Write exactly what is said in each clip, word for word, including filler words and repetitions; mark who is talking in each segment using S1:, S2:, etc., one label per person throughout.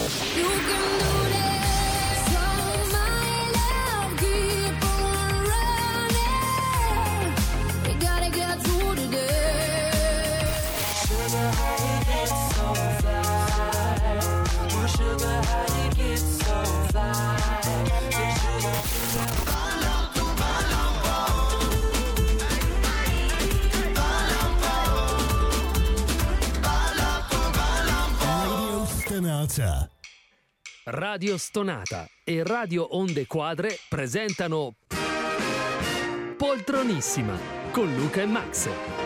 S1: Radio Stonata e Radio Onde Quadre presentano Poltronissima con Luca e Max.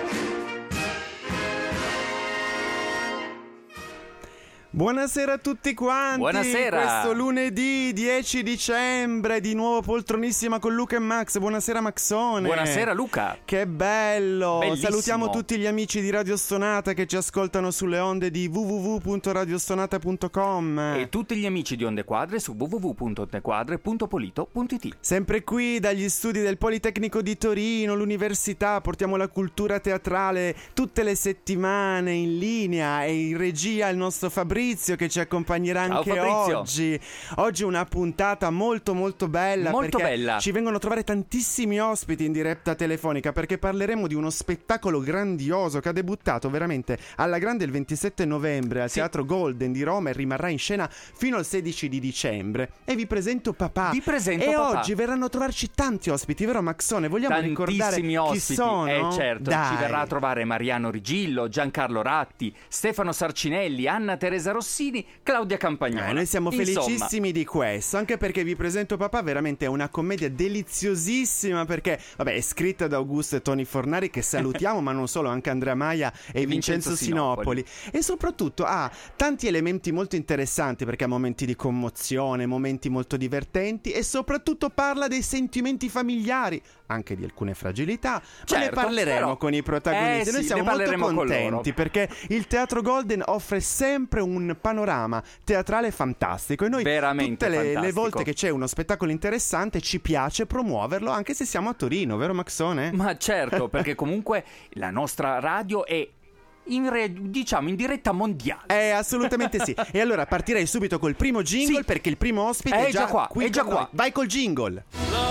S2: Buonasera a tutti quanti.
S3: Buonasera.
S2: Questo lunedì dieci dicembre di nuovo Poltronissima con Luca e Max. Buonasera Maxone.
S3: Buonasera Luca.
S2: Che bello.
S3: Bellissimo.
S2: Salutiamo tutti gli amici di Radio Stonata che ci ascoltano sulle onde di w w w punto radiostonata punto com
S3: e tutti gli amici di Onde Quadre su w w w punto ondequadre punto polito punto i t.
S2: Sempre qui dagli studi del Politecnico di Torino, l'università, portiamo la cultura teatrale tutte le settimane in linea e in regia il nostro Fabrizio che ci accompagnerà
S3: Ciao,
S2: anche
S3: Fabrizio.
S2: oggi. Oggi è una puntata molto molto bella,
S3: Molto
S2: perché
S3: bella.
S2: ci vengono a trovare tantissimi ospiti in diretta telefonica, perché parleremo di uno spettacolo grandioso che ha debuttato veramente alla grande il ventisette novembre al
S3: Sì.
S2: Teatro Golden di Roma e rimarrà in scena fino al sedici di dicembre. E vi presento papà.
S3: Vi presento
S2: e
S3: papà.
S2: oggi verranno a trovarci tanti ospiti, vero Maxone? Vogliamo ricordare
S3: Tantissimi
S2: chi
S3: ospiti.
S2: sono?
S3: Eh certo,
S2: Dai.
S3: ci verrà a trovare Mariano Rigillo, Giancarlo Ratti, Stefano Sarcinelli, Anna Teresa Rossini, Claudia Campagnoli.
S2: Eh, noi siamo
S3: Insomma,
S2: felicissimi di questo, anche perché vi presento papà, veramente è una commedia deliziosissima, perché vabbè è scritta da Augusto e Tony Fornari, che salutiamo, ma non solo, anche Andrea Maia e Vincenzo,
S3: Vincenzo
S2: Sinopoli. E soprattutto ha tanti elementi molto interessanti, perché ha momenti di commozione, momenti molto divertenti e soprattutto parla dei sentimenti familiari, anche di alcune fragilità, ma ne
S3: Certo,
S2: parleremo
S3: però-
S2: con i protagonisti.
S3: Eh
S2: Noi
S3: sì,
S2: siamo
S3: ne
S2: molto
S3: parleremo con
S2: contenti
S3: loro.
S2: perché il Teatro Golden offre sempre un panorama teatrale fantastico e noi
S3: Veramente
S2: tutte le, le
S3: fantastico.
S2: volte che c'è uno spettacolo interessante ci piace promuoverlo, anche se siamo a Torino, vero Maxone?
S3: Ma certo, perché comunque la nostra radio è in re- diciamo in diretta mondiale.
S2: Eh, assolutamente sì. E allora partirei subito col primo jingle,
S3: Sì.
S2: perché il primo ospite
S3: È
S2: è già,
S3: già qua,
S2: qui
S3: è già
S2: con
S3: qua.
S2: noi. Vai col jingle.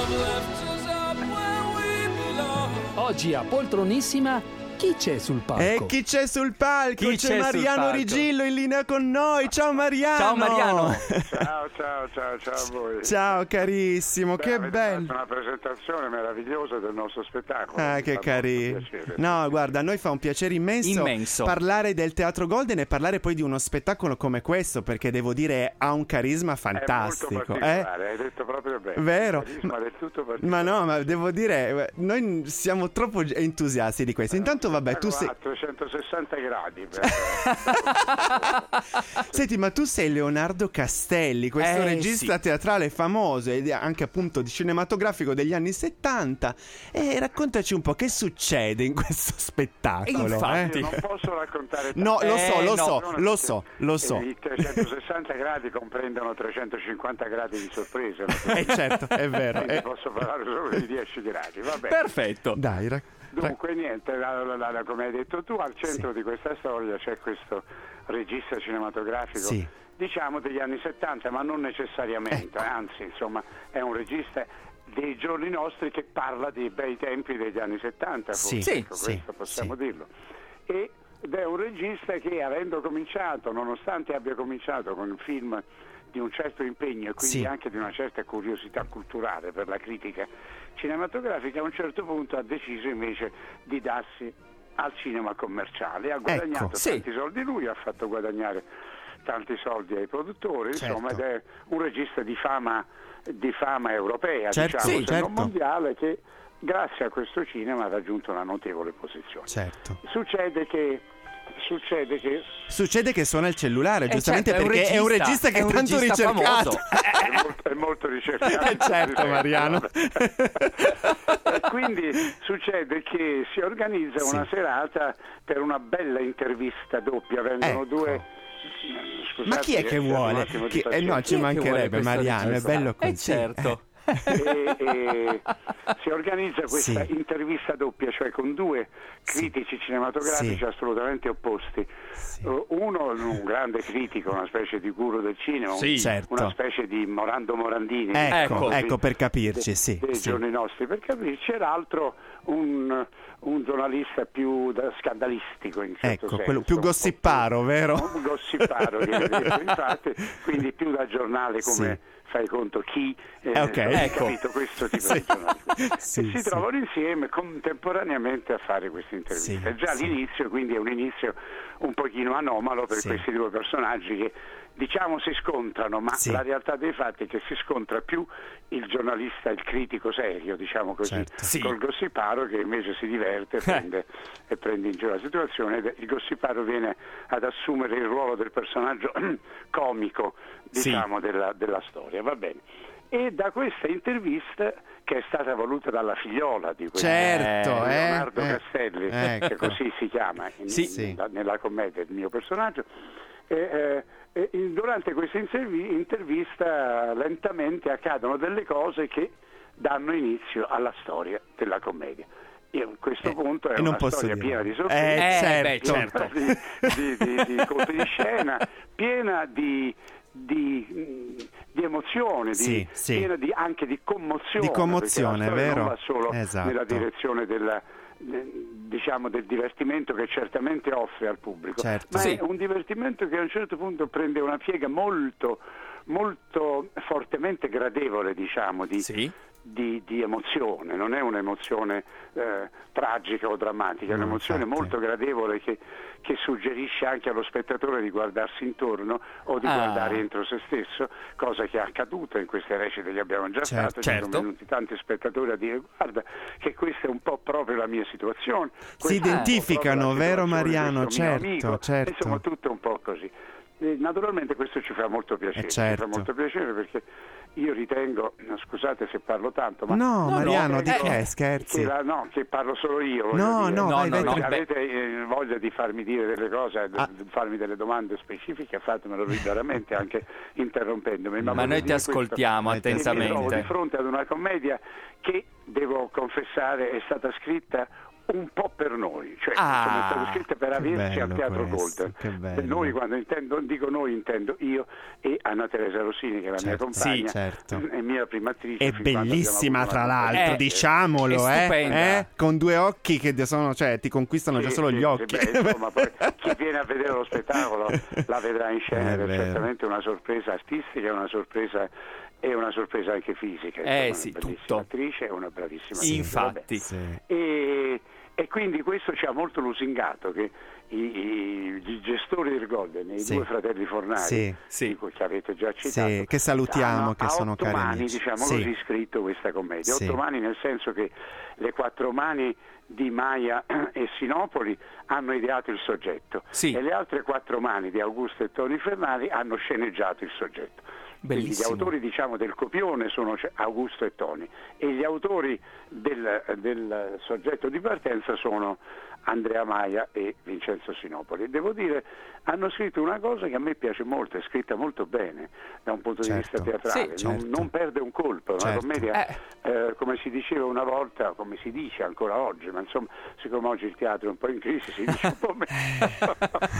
S1: Oggi a Poltronissima chi c'è sul palco?
S2: E chi c'è sul palco?
S3: Chi
S2: c'è,
S3: c'è sul
S2: Mariano
S3: palco?
S2: Rigillo in linea con noi. Ciao Mariano.
S3: Ciao Mariano.
S4: Ciao, ciao, ciao, ciao a voi.
S2: Ciao carissimo,
S4: Beh,
S2: che
S4: avete
S2: bello.
S4: fatto una presentazione meravigliosa del nostro spettacolo.
S2: Ah,
S4: Mi
S2: che
S4: fa
S2: carino.
S4: molto piacere.
S2: No, guarda, a noi fa un piacere immenso,
S3: Immenso.
S2: parlare del Teatro Golden e parlare poi di uno spettacolo come questo, perché devo dire ha un carisma
S4: È molto
S2: fantastico. Eh?
S4: particolare, hai detto proprio bene.
S2: Vero.
S4: Un carisma
S2: Ma-
S4: del tutto particolare.
S2: Ma no, ma devo dire, noi siamo troppo entusiasti di questo. Intanto, vabbè, tu sei.
S4: A trecentosessanta gradi. per-
S2: Senti, ma tu sei Leonardo Castelli, questo
S3: Eh,
S2: regista
S3: sì.
S2: teatrale famoso ed anche appunto di cinematografico degli anni settanta. E raccontaci un po' che succede in questo spettacolo.
S3: Infatti.
S2: eh?
S4: Io non posso raccontare
S2: No,
S4: tanto.
S2: lo so,
S3: Eh,
S2: lo
S3: no,
S2: so,
S4: no,
S2: lo
S4: no,
S2: so, lo so.
S4: I trecentosessanta gradi comprendono trecentocinquanta gradi di sorpresa.
S2: Eh certo, è vero.
S4: Quindi
S2: eh.
S4: posso parlare solo di dieci gradi, va bene.
S3: Perfetto.
S2: Dai, rac- rac-
S4: Dunque niente, la- la- la- come hai detto tu, al centro di questa storia c'è questo regista cinematografico,
S2: Sì.
S4: diciamo degli anni settanta, ma non necessariamente,
S2: Ecco.
S4: anzi insomma è un regista dei giorni nostri che parla dei bei tempi degli anni settanta,
S2: Sì,
S4: forse,
S3: sì,
S4: ecco,
S2: sì,
S4: questo possiamo
S2: sì.
S4: dirlo. E, ed è un regista che, avendo cominciato, nonostante abbia cominciato con un film di un certo impegno e quindi
S2: Sì.
S4: anche di una certa curiosità culturale per la critica cinematografica, a un certo punto ha deciso invece di darsi al cinema commerciale. Ha guadagnato
S2: Ecco,
S3: sì.
S4: tanti soldi lui, ha fatto guadagnare tanti soldi ai produttori, insomma,
S2: Certo.
S4: ed è un regista di fama, di fama europea,
S2: Certo,
S4: diciamo,
S2: sì,
S4: se non
S2: certo.
S4: mondiale, che grazie a questo cinema ha raggiunto una notevole posizione.
S2: certo.
S4: Succede che succede che
S2: Succede che suona il cellulare, giustamente,
S3: certo, è un
S2: perché è un regista
S3: regista,
S2: che
S3: è
S2: è
S3: un
S2: tanto
S3: regista
S2: ricercato.
S3: famoso.
S4: è molto, è molto ricercato.
S2: Eh, certo, Mariano.
S4: E quindi succede che si organizza
S2: Sì.
S4: una serata per una bella intervista doppia, vengono
S2: Ecco.
S4: due.
S2: Ma chi è che
S4: Scusate,
S2: vuole?
S4: un attimo di
S2: Chi- eh, no,
S4: pazienza.
S2: ci
S3: Chi è che vuole
S2: mancherebbe,
S3: questa
S2: Mariano, è
S3: regista?
S2: bello
S3: Eh,
S2: così.
S3: certo.
S4: e, e si organizza questa
S2: Sì.
S4: intervista doppia, cioè con due critici cinematografici
S2: Sì.
S4: assolutamente opposti.
S2: Sì.
S4: Uh, uno un grande critico, una specie di guru del cinema, un-
S3: Sì.
S2: Certo.
S4: una specie di Morando Morandini,
S2: Ecco,
S3: Ecco.
S2: ecco, per capirci, sì,
S4: dei
S2: sì.
S4: giorni nostri, per capirci, e l'altro un, un giornalista più da, scandalistico in certo
S2: Ecco,
S4: senso,
S2: quello più
S4: un po'
S2: gossiparo,
S4: più-
S2: vero?
S4: un gossiparo che ho detto, infatti, quindi più da giornale, come
S2: Sì.
S4: fai conto chi eh,
S2: Eh, ok.
S4: hai
S3: Ecco.
S4: capito questo tipo
S2: Sì.
S4: di giornalismo.
S2: Sì,
S4: E si
S2: sì.
S4: trovano insieme contemporaneamente a fare questa intervista.
S2: Sì,
S4: È già
S2: sì.
S4: l'inizio, quindi è un inizio un pochino anomalo per
S2: Sì.
S4: questi due personaggi che diciamo si scontrano, ma
S2: Sì.
S4: la realtà dei fatti è che si scontra più il giornalista, il critico serio, diciamo così,
S2: Certo.
S3: Sì.
S4: col gossiparo che invece si diverte e prende, e prende in giro la situazione, ed il gossiparo viene ad assumere il ruolo del personaggio comico, diciamo, della, della storia, va bene. E da questa intervista, che è stata voluta dalla figliola di questo
S2: Certo,
S3: Eh,
S2: eh,
S4: Leonardo
S2: eh,
S4: Castelli,
S2: ecco.
S4: che così si chiama in-
S3: Sì.
S2: Sì.
S4: nella, nella commedia il mio personaggio, e, eh, e in- durante questa intervi- intervista lentamente accadono delle cose che danno inizio alla storia della commedia. Io a questo
S2: Eh,
S4: punto è
S2: e non
S4: una
S2: posso
S4: storia
S2: dire.
S4: piena di
S2: Eh,
S4: sorprese,
S3: Eh,
S2: certo.
S3: beh, certo.
S4: di, di, di, di colpi di scena, piena di, di, mh, di emozione, di,
S2: Sì, sì.
S4: piena di, anche di commozione.
S2: Di commozione,
S4: perché la storia
S2: vero?
S4: non va solo
S2: Esatto.
S4: nella direzione della, de- diciamo del divertimento che certamente offre al pubblico,
S2: Certo.
S4: ma
S3: Sì.
S4: è un divertimento che a un certo punto prende una piega molto, molto fortemente gradevole, diciamo, di,
S3: Sì.
S4: di, di emozione. Non è un'emozione eh, tragica o drammatica, è
S2: No,
S4: un'emozione
S2: infatti.
S4: molto gradevole che, che suggerisce anche allo spettatore di guardarsi intorno o di
S3: Ah.
S4: guardare entro se stesso, cosa che è accaduta in queste recite che abbiamo già
S2: Certo.
S4: fatto. Ci
S3: Certo.
S4: sono venuti tanti spettatori a dire: guarda che questa è un po' proprio la mia situazione.
S2: Si
S4: questa è un po'
S2: identificano,
S4: proprio la
S2: vero,
S4: situazione di
S2: Mariano?
S4: questo mio
S2: Certo,
S4: amico.
S2: certo.
S4: Insomma, tutto un po' così. E naturalmente questo ci fa molto piacere,
S2: Eh, certo.
S4: ci fa molto piacere perché io ritengo, no, scusate se parlo tanto, ma
S2: No,
S3: no,
S2: Mariano, di
S3: eh,
S2: che?
S3: eh,
S2: Scherzi?
S4: che la- no, che parlo solo io. voglio
S2: No,
S4: dire.
S2: no,
S3: No,
S2: vai,
S3: no,
S2: vai.
S3: no,
S2: tra-
S3: beh.
S4: Avete eh, voglia di farmi dire delle cose,
S2: Ah.
S4: di farmi delle domande specifiche, fatemelo liberamente, anche interrompendomi.
S3: Ma
S4: voglio
S3: noi ti
S4: dire questo,
S3: ascoltiamo
S2: Noi ti
S4: che mi trovo di
S3: attentamente.
S4: fronte ad una commedia che, devo confessare, è stata scritta un po' per noi, cioè
S3: Ah,
S4: insomma, è stata scritta per
S2: che
S4: averci al
S2: bello
S4: Teatro
S2: questo,
S4: Golden.
S2: che bello.
S4: Noi, quando intendo, dico noi, intendo io e Anna Teresa Rossini, che è la mia
S2: Certo,
S4: compagna,
S2: sì, certo.
S4: è mia prima attrice.
S2: È
S4: fin quando abbiamo
S2: bellissima,
S4: avuto
S2: tra
S4: una
S2: l'altro,
S4: compagnia.
S3: Eh,
S2: diciamolo,
S3: è
S2: eh,
S3: stupenda.
S2: eh? Con due occhi che sono, cioè, ti conquistano già
S4: Sì,
S2: solo
S4: sì,
S2: gli
S4: sì,
S2: occhi.
S4: beh, insomma, poi chi viene a vedere lo spettacolo la vedrà in scena,
S2: È
S4: ed è
S2: vero.
S4: certamente una sorpresa artistica, una sorpresa e una sorpresa anche fisica.
S3: Eh,
S4: insomma,
S3: sì,
S4: una bellissima
S3: tutto.
S4: attrice e una bravissima
S3: Sì,
S4: attrice, vabbè.
S3: infatti.
S2: Sì.
S4: E, e quindi questo ci ha molto lusingato, che i, i- i gestori del Golden, i
S2: Sì.
S4: due fratelli Fornari,
S2: Sì.
S3: Sì.
S4: di cui che avete già citato,
S2: Sì, che salutiamo,
S4: hanno
S2: che
S4: a
S2: sono
S4: otto
S2: cari
S4: mani,
S2: amici.
S4: diciamo
S2: Sì.
S4: così, scritto questa commedia.
S2: Sì.
S4: Otto mani nel senso che le quattro mani di Maia e Sinopoli hanno ideato il soggetto,
S3: Sì.
S4: e le altre quattro mani di Augusto e Toni Fernari hanno sceneggiato il soggetto. Quindi gli
S3: Bellissimo.
S4: autori, diciamo, del copione sono ce- Augusto e Toni, e gli autori del, del soggetto di partenza sono Andrea Maia e Vincenzo Sinopoli. Devo dire, hanno scritto una cosa che a me piace molto, è scritta molto bene da un punto
S2: Certo.
S4: di vista teatrale,
S3: Sì,
S4: non,
S2: certo.
S4: non perde un colpo, è una
S2: Certo.
S4: commedia,
S3: Eh.
S4: eh, come si diceva una volta, come si dice ancora oggi, ma insomma, siccome oggi il teatro è un po' in crisi, si dice un po' meno.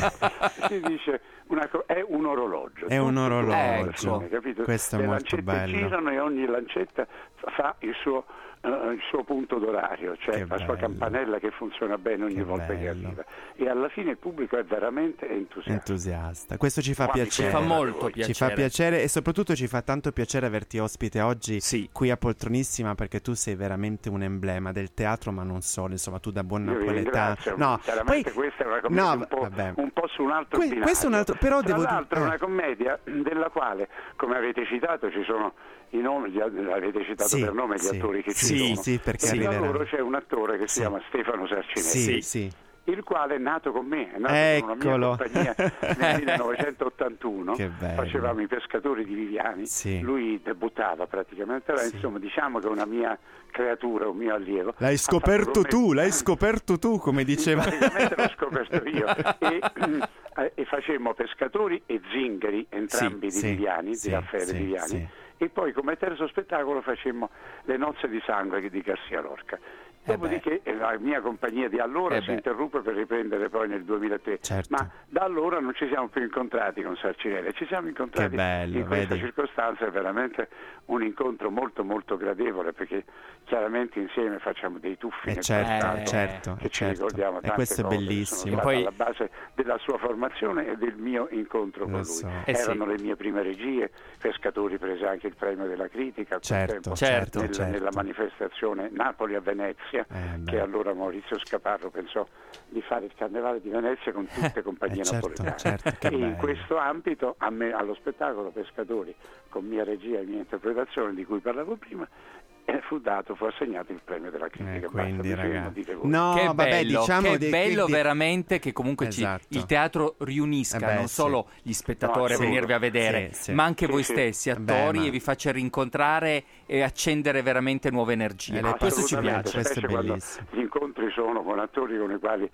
S4: si dice una co- è un orologio.
S2: È un
S4: Tutto
S2: orologio.
S4: funziona, capito?
S2: Questo è
S4: Le
S2: molto
S4: lancette
S2: bello.
S4: girano e ogni lancetta fa il suo, eh, il suo punto d'orario, cioè
S2: Che
S4: la sua
S2: bello.
S4: campanella che funziona bene ogni
S2: Che
S4: volta che
S2: bello.
S4: arriva, e alla fine il pubblico è veramente entusiasta.
S2: Entusiasta. Questo ci fa
S4: Quasi
S2: piacere.
S3: Ci fa
S4: Piacere.
S3: molto
S4: Ci
S2: Ci fa
S3: piacere.
S2: piacere e soprattutto ci fa tanto piacere averti ospite oggi
S3: Sì.
S2: qui a Poltronissima, perché tu sei veramente un emblema del teatro, ma non solo, insomma, tu da buon
S4: Io vi
S2: napoletano.
S4: ringrazio,
S2: No,
S4: chiaramente
S2: poi
S4: questa è una commedia
S2: no,
S4: un, po',
S2: vabbè.
S4: un po' su un altro
S2: Que-
S4: binario.
S2: questo è un altro- però
S4: Tra
S2: devo dire-
S4: l'altro è
S2: eh.
S4: una commedia della quale, come avete citato, ci sono i nomi, gli, avete citato
S2: Sì,
S4: per nome gli
S2: sì,
S4: attori che
S2: sì,
S4: ci
S3: sì,
S4: sono.
S2: sì, perché
S4: e tra
S2: arriveranno.
S4: loro c'è un attore che si
S2: Sì.
S4: chiama Stefano Sarcinelli,
S2: Sì,
S3: Sì.
S2: sì.
S4: il quale è nato con me, è nato
S2: Eccolo.
S4: con una mia compagnia nel millenovecentottantuno,
S2: Che bello.
S4: facevamo i pescatori di Viviani,
S2: Sì.
S4: lui debuttava praticamente, allora,
S2: Sì.
S4: insomma diciamo che è una mia creatura, un mio allievo.
S2: L'hai
S4: Ha
S2: scoperto
S4: fatto con me-
S2: tu, l'hai scoperto tu, come diceva.
S4: Praticamente l'ho scoperto io, e, eh, e facemmo pescatori e zingari, entrambi
S2: Sì,
S4: di
S2: sì,
S4: Viviani,
S2: sì,
S4: di Raffaele
S2: sì,
S4: Viviani,
S2: sì.
S4: e poi come terzo spettacolo facemmo Le nozze di sangue di Garcia Lorca. Dopodiché eh la mia compagnia di allora
S3: eh
S4: si interruppe per riprendere poi nel duemilatré,
S2: certo.
S4: ma da allora non ci siamo più incontrati con Sarcinelli, ci siamo incontrati
S2: che bello,
S4: in questa
S2: vedi?
S4: circostanza. È veramente un incontro molto molto gradevole, perché chiaramente insieme facciamo dei tuffi
S2: Eh
S4: nel
S2: certo,
S4: passato,
S2: certo,
S4: che
S2: eh
S4: ci
S2: certo.
S4: ricordiamo
S2: E
S4: tante
S2: questo è
S4: cose che
S2: bellissimo.
S4: sono state
S3: Poi-
S4: alla base della sua formazione e del mio incontro
S2: Lo
S4: con lui.
S2: so.
S3: Eh sì.
S4: Erano le mie prime regie, Pescatori prese anche il premio della critica a quel
S2: Certo,
S4: tempo,
S3: certo,
S4: nel-
S2: certo.
S4: nella manifestazione Napoli a Venezia,
S2: Eh, beh.
S4: che allora Maurizio Scaparro pensò di fare il Carnevale di Venezia con tutte le compagnie
S2: Eh, certo,
S4: napoletane.
S2: certo, che
S4: e in
S2: bello.
S4: questo ambito, a me, allo spettacolo Pescatori, con mia regia e mia interpretazione di cui parlavo prima, eh, fu dato, fu assegnato il premio della critica.
S2: Eh, quindi,
S4: Basta, mi fermo,
S2: ragazzi.
S4: dite voi.
S2: No,
S3: che
S2: vabbè,
S3: bello,
S2: diciamo
S3: che
S2: di-
S3: bello
S2: di-
S3: veramente che comunque ci-
S2: Esatto.
S3: il teatro riunisca
S2: Eh beh,
S3: non
S2: sì.
S3: solo gli spettatori
S4: No,
S3: a venirvi a vedere,
S2: sì, sì.
S3: ma anche
S4: Sì,
S3: voi
S4: sì.
S3: stessi,
S2: Beh,
S3: attori,
S2: ma-
S3: e vi faccia rincontrare e accendere veramente nuove energie.
S2: Eh, lei- questo ci
S4: Assolutamente,
S2: piace, questo è
S4: specie quando
S2: bellissimo.
S4: Gli incontri sono con attori con i quali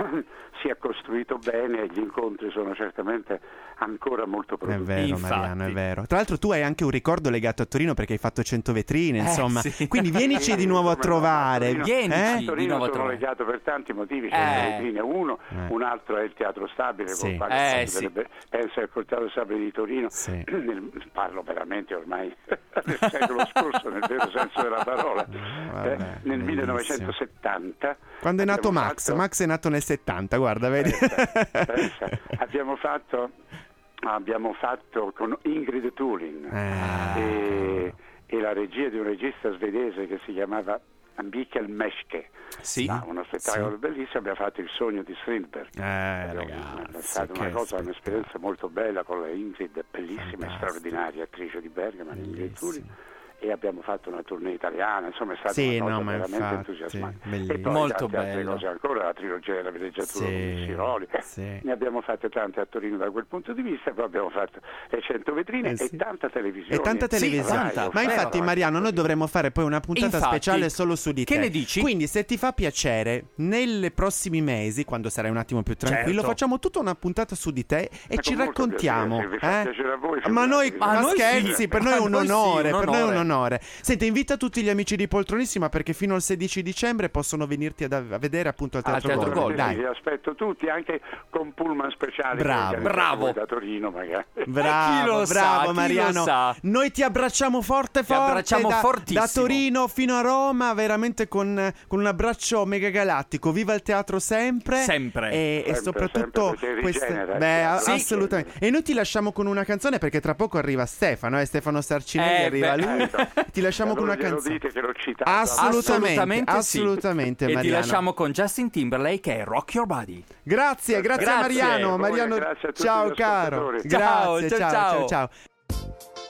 S4: si è costruito bene, e gli incontri sono certamente ancora molto
S2: È
S4: produttivi.
S2: vero,
S3: Infatti.
S2: Mariano, è vero. Tra l'altro tu hai anche un ricordo legato a Torino perché hai fatto cento vetrine,
S3: Eh,
S2: insomma.
S3: sì.
S2: Quindi vienici di nuovo a
S4: Come no,
S2: trovare.
S4: Torino-
S3: Vienici.
S2: Eh?
S4: A
S3: di
S4: Torino
S3: nuovo a
S4: sono
S3: trovare.
S4: legato per tanti motivi, c'è
S3: Eh.
S4: le vetrine uno,
S2: Eh.
S4: un altro è il Teatro Stabile,
S2: Sì.
S4: col quale
S3: Eh,
S4: si
S3: sì.
S4: dovrebbe- penso al Teatro Stabile di Torino,
S2: Sì.
S4: nel- parlo veramente ormai del secolo scorso, nel vero senso della parola.
S2: vabbè,
S4: Eh, nel
S2: bellissimo.
S4: millenovecentosettanta
S2: Quando è nato
S4: abbiamo
S2: Max?
S4: fatto-
S2: Max è nato nel settanta, guarda, vedi?
S4: Pensa, pensa. abbiamo fatto abbiamo fatto con Ingrid Thulin
S2: Ah,
S4: e, e la regia di un regista svedese che si chiamava Mikael Meschke.
S3: Sì.
S4: Ah, uno spettacolo
S2: Sì.
S4: bellissimo. Abbiamo fatto Il sogno di Strindberg.
S2: Eh,
S4: Abbiamo-
S2: ragazzi,
S4: è stata
S2: che
S4: una cosa,
S2: spettacolo.
S4: un'esperienza molto bella con la Ingrid, bellissima e
S2: Fantastico.
S4: straordinaria attrice di Bergamo, Ingrid
S2: Bellissimo.
S4: Thulin. E abbiamo fatto una tournée italiana, insomma è stata
S2: Sì,
S4: una cosa
S2: no, ma
S4: veramente
S2: infatti,
S4: entusiasmante.
S2: bellissimo.
S4: E poi
S3: Molto
S4: tante altre
S3: bello.
S4: cose ancora, la trilogia della villeggiatura
S2: Sì,
S4: con Siroli.
S2: sì.
S4: Ne abbiamo fatte tante a Torino da quel punto di vista, poi abbiamo fatto le cento vetrine
S2: Eh, sì.
S4: e tanta televisione.
S2: E tanta
S3: Sì,
S2: televisione.
S3: tanta.
S2: Ma infatti,
S4: Vero.
S2: Mariano, noi dovremmo fare poi una puntata
S3: Infatti,
S2: speciale solo su di
S3: che
S2: te.
S3: ne dici?
S2: Quindi, se ti fa piacere, nei prossimi mesi, quando sarai un attimo più tranquillo,
S3: Certo.
S2: facciamo tutta una puntata su di te e
S4: Ma
S2: ci
S4: con molto
S2: raccontiamo.
S4: piacere, se vi fa
S2: eh?
S4: piacere a voi,
S2: Ma noi,
S4: figuratevi.
S2: ma
S3: Ma noi
S2: scherzi,
S3: sì.
S2: per noi è
S3: Ma
S2: un
S3: noi sì,
S2: onore.
S3: un
S2: Per noi è un
S3: onore.
S2: onore. Senti, invita tutti gli amici di Poltronissima perché fino al sedici dicembre possono venirti ad- a vedere appunto al
S3: Al
S2: Teatro,
S3: Teatro
S2: Gol.
S3: Gol.
S2: Dai.
S4: Vi aspetto tutti, anche con pullman speciali.
S2: Bravo.
S4: che
S3: Bravo.
S4: voi da Torino magari.
S2: Bravo,
S3: Chi lo sa,
S2: bravo
S3: chi
S2: Mariano.
S3: lo sa.
S2: Noi ti abbracciamo forte
S3: Ti
S2: forte
S3: abbracciamo
S2: da,
S3: fortissimo.
S2: da Torino fino a Roma, veramente con, con un abbraccio mega galattico. Viva il teatro sempre.
S3: Sempre.
S2: E, e
S4: Sempre,
S2: soprattutto
S4: sempre, perché
S2: queste
S4: rigenera, il
S2: beh,
S4: teatro
S2: sì,
S4: rigenera.
S2: assolutamente. E noi ti lasciamo con una canzone perché tra poco arriva Stefano, eh, Stefano Sarcinelli
S3: Eh,
S2: arriva
S3: beh.
S2: lui.
S4: Ecco.
S2: Ti lasciamo con
S4: Allora
S2: una
S4: glielo
S2: canzone.
S4: dite che l'ho citato.
S2: Assolutamente,
S3: sì.
S2: assolutamente,
S3: E ti
S2: Mariano.
S3: lasciamo con Justin Timberlake e Rock Your Body.
S2: Grazie, grazie,
S3: Grazie.
S2: Mariano.
S4: Voi,
S2: Mariano,
S4: grazie a tutti
S2: ciao
S4: gli
S2: caro.
S4: ascoltatori.
S3: Ciao,
S2: Grazie,
S3: ciao,
S2: ciao, ciao,
S3: ciao.
S2: ciao.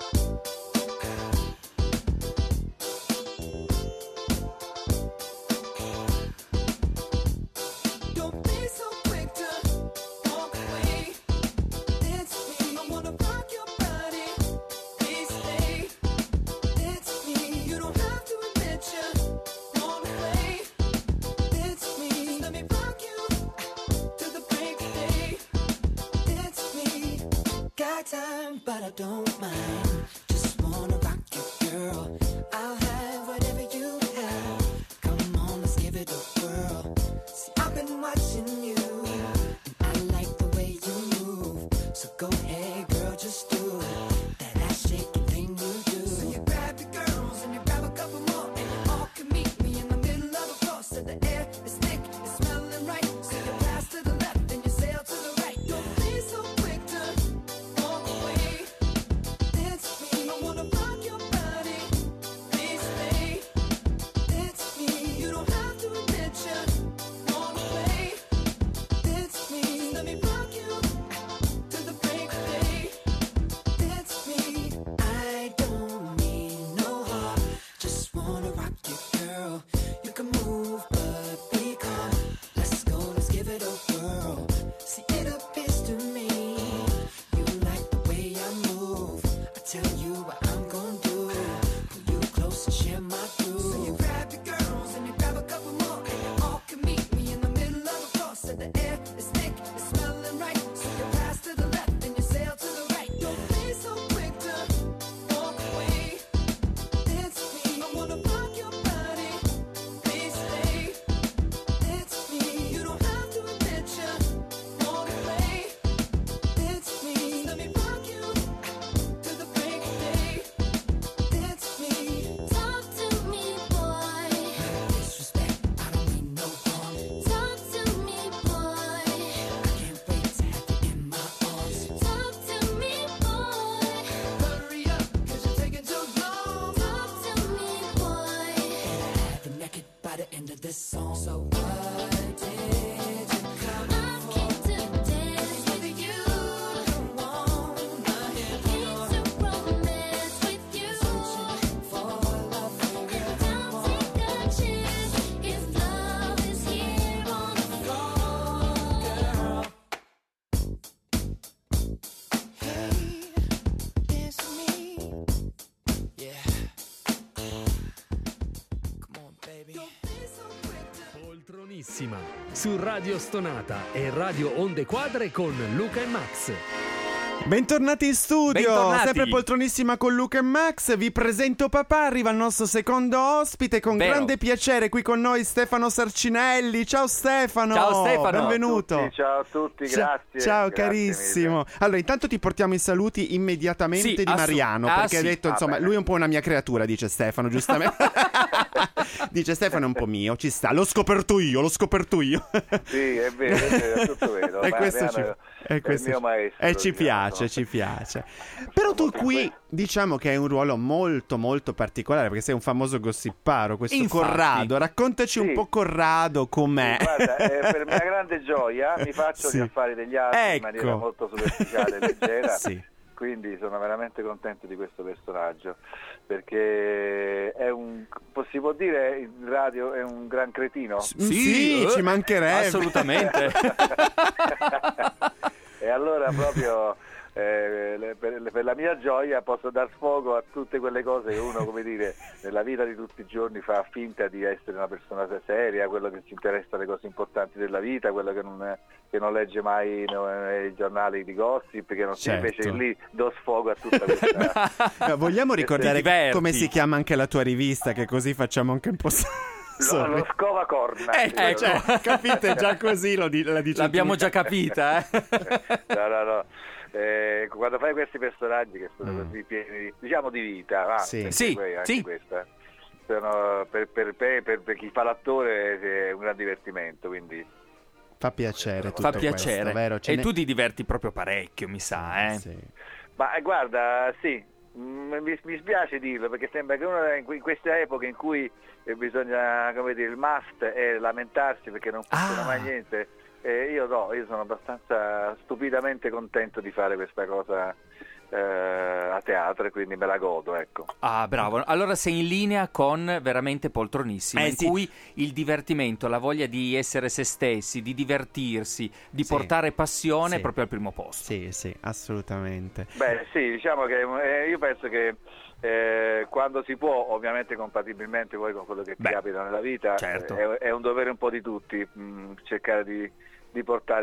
S5: Don't be so quick to walk away. It's me. I wanna rock your body. Please stay. It's me. You don't have to admit you wanna play. It's me. Just let me rock you to the break of day. It's me. Got time, but I don't mind. Just wanna rock you, girl. I'll have whatever you have. Come on, let's give it a whirl. See, I've been watching you, and I like the way you move. So go ahead, girl, just do that ass shaking thing you do. So you grab your girls and you grab a couple more, and you all can meet me in the middle of the floor. So the air is thick, it's smelling right. So you pass to the left and you sail to the right. Don't be so quick to walk away. It's me. I wanna rock your body. Please stay. It's me. You don't have to admit you wanna play. It's me. Let me rock you to the break of day. It's
S1: Poltronissima su Radio Stonata e Radio Onde Quadre con Luca e Max.
S2: Bentornati in studio,
S3: Bentornati.
S2: sempre Poltronissima con Luca e Max. Vi presento papà, arriva il nostro secondo ospite. Con
S3: Vero.
S2: grande piacere qui con noi Stefano Sarcinelli. Ciao Stefano.
S3: Ciao, Stefano.
S2: Benvenuto.
S6: Ciao a tutti, ciao a tutti,
S2: Cia-
S6: grazie.
S2: Ciao
S6: grazie
S2: carissimo.
S6: mille.
S2: Allora, intanto ti portiamo i saluti immediatamente
S3: Sì,
S2: di
S3: assu-
S2: Mariano,
S3: ah,
S2: perché
S3: sì.
S2: ha detto,
S6: Ah,
S2: insomma,
S6: bene.
S2: lui è un po' una mia creatura, dice Stefano, giustamente. Dice Stefano è un po' mio, ci sta. L'ho scoperto io, l'ho scoperto io.
S6: Sì, è vero, è vero, è tutto vero.
S2: E
S6: Ma
S2: questo ci,
S6: Mariano
S2: e
S6: è
S2: questo
S6: il mio
S2: ci-
S6: maestro.
S2: e ci
S6: diciamo.
S2: piace, ci piace. Però tu qui diciamo che hai un ruolo molto molto particolare, perché sei un famoso gossiparo, questo
S3: Infatti.
S2: Corrado. Raccontaci un
S6: Sì.
S2: po' Corrado com'è.
S6: Guarda, eh, per mia grande gioia mi faccio
S2: Sì.
S6: gli affari degli altri
S2: Ecco.
S6: in maniera molto superficiale e leggera.
S2: Sì.
S6: Quindi sono veramente contento di questo personaggio, perché è un, si può dire in radio, è un gran cretino.
S2: Sì,
S3: eh,
S2: ci mancherebbe.
S3: Assolutamente.
S6: E allora proprio eh, le- per, per la mia gioia posso dar sfogo a tutte quelle cose che uno, come dire, nella vita di tutti i giorni fa finta di essere una persona seria, quello che ci interessa le cose importanti della vita, quello che non, che non legge mai no, nei giornali di gossip, che non si
S2: Certo.
S6: invece lì do sfogo a tutta questa.
S2: Eh, Vogliamo ricordare
S3: diverti.
S2: come si chiama anche la tua rivista, che così facciamo anche un po'.
S6: Lo, lo scova corna.
S2: Ecco, cioè, capite, già così lo di- la dice
S3: L'abbiamo
S2: tutta.
S3: già capita, eh.
S6: No, no, no. Eh, quando fai questi personaggi che sono
S2: Mm.
S6: così pieni di, diciamo di vita, va,
S2: Sì.
S6: perché
S3: Sì,
S6: poi anche
S3: sì.
S6: questa, sono, per, per, per, per- per chi fa l'attore è un gran divertimento, quindi
S2: Fa piacere tutto
S3: Fa piacere.
S2: questo, vero? Ce
S3: E
S2: ne-
S3: tu ti diverti proprio parecchio, mi sa, eh.
S2: Sì.
S6: ma eh, guarda, sì, mm, mi, mi spiace dirlo perché sembra che uno in, que- in queste epoche in cui eh, bisogna, come dire, il must è lamentarsi perché non funziona
S3: Ah.
S6: mai niente. Eh, io no, io sono abbastanza stupidamente contento di fare questa cosa eh, a teatro e quindi me la godo, ecco.
S3: Ah, bravo. Allora sei in linea con veramente Poltronissima,
S2: Eh,
S3: in
S2: sì.
S3: cui il divertimento, la voglia di essere se stessi, di divertirsi, di
S2: Sì.
S3: portare passione
S2: Sì.
S3: è proprio al primo posto.
S2: Sì, sì, assolutamente.
S6: Beh sì, diciamo che eh, io penso che eh, quando si può, ovviamente compatibilmente poi con quello che ti
S3: Beh,
S6: capita nella vita,
S3: certo.
S6: eh, è, è un dovere un po' di tutti mh, cercare di, di portare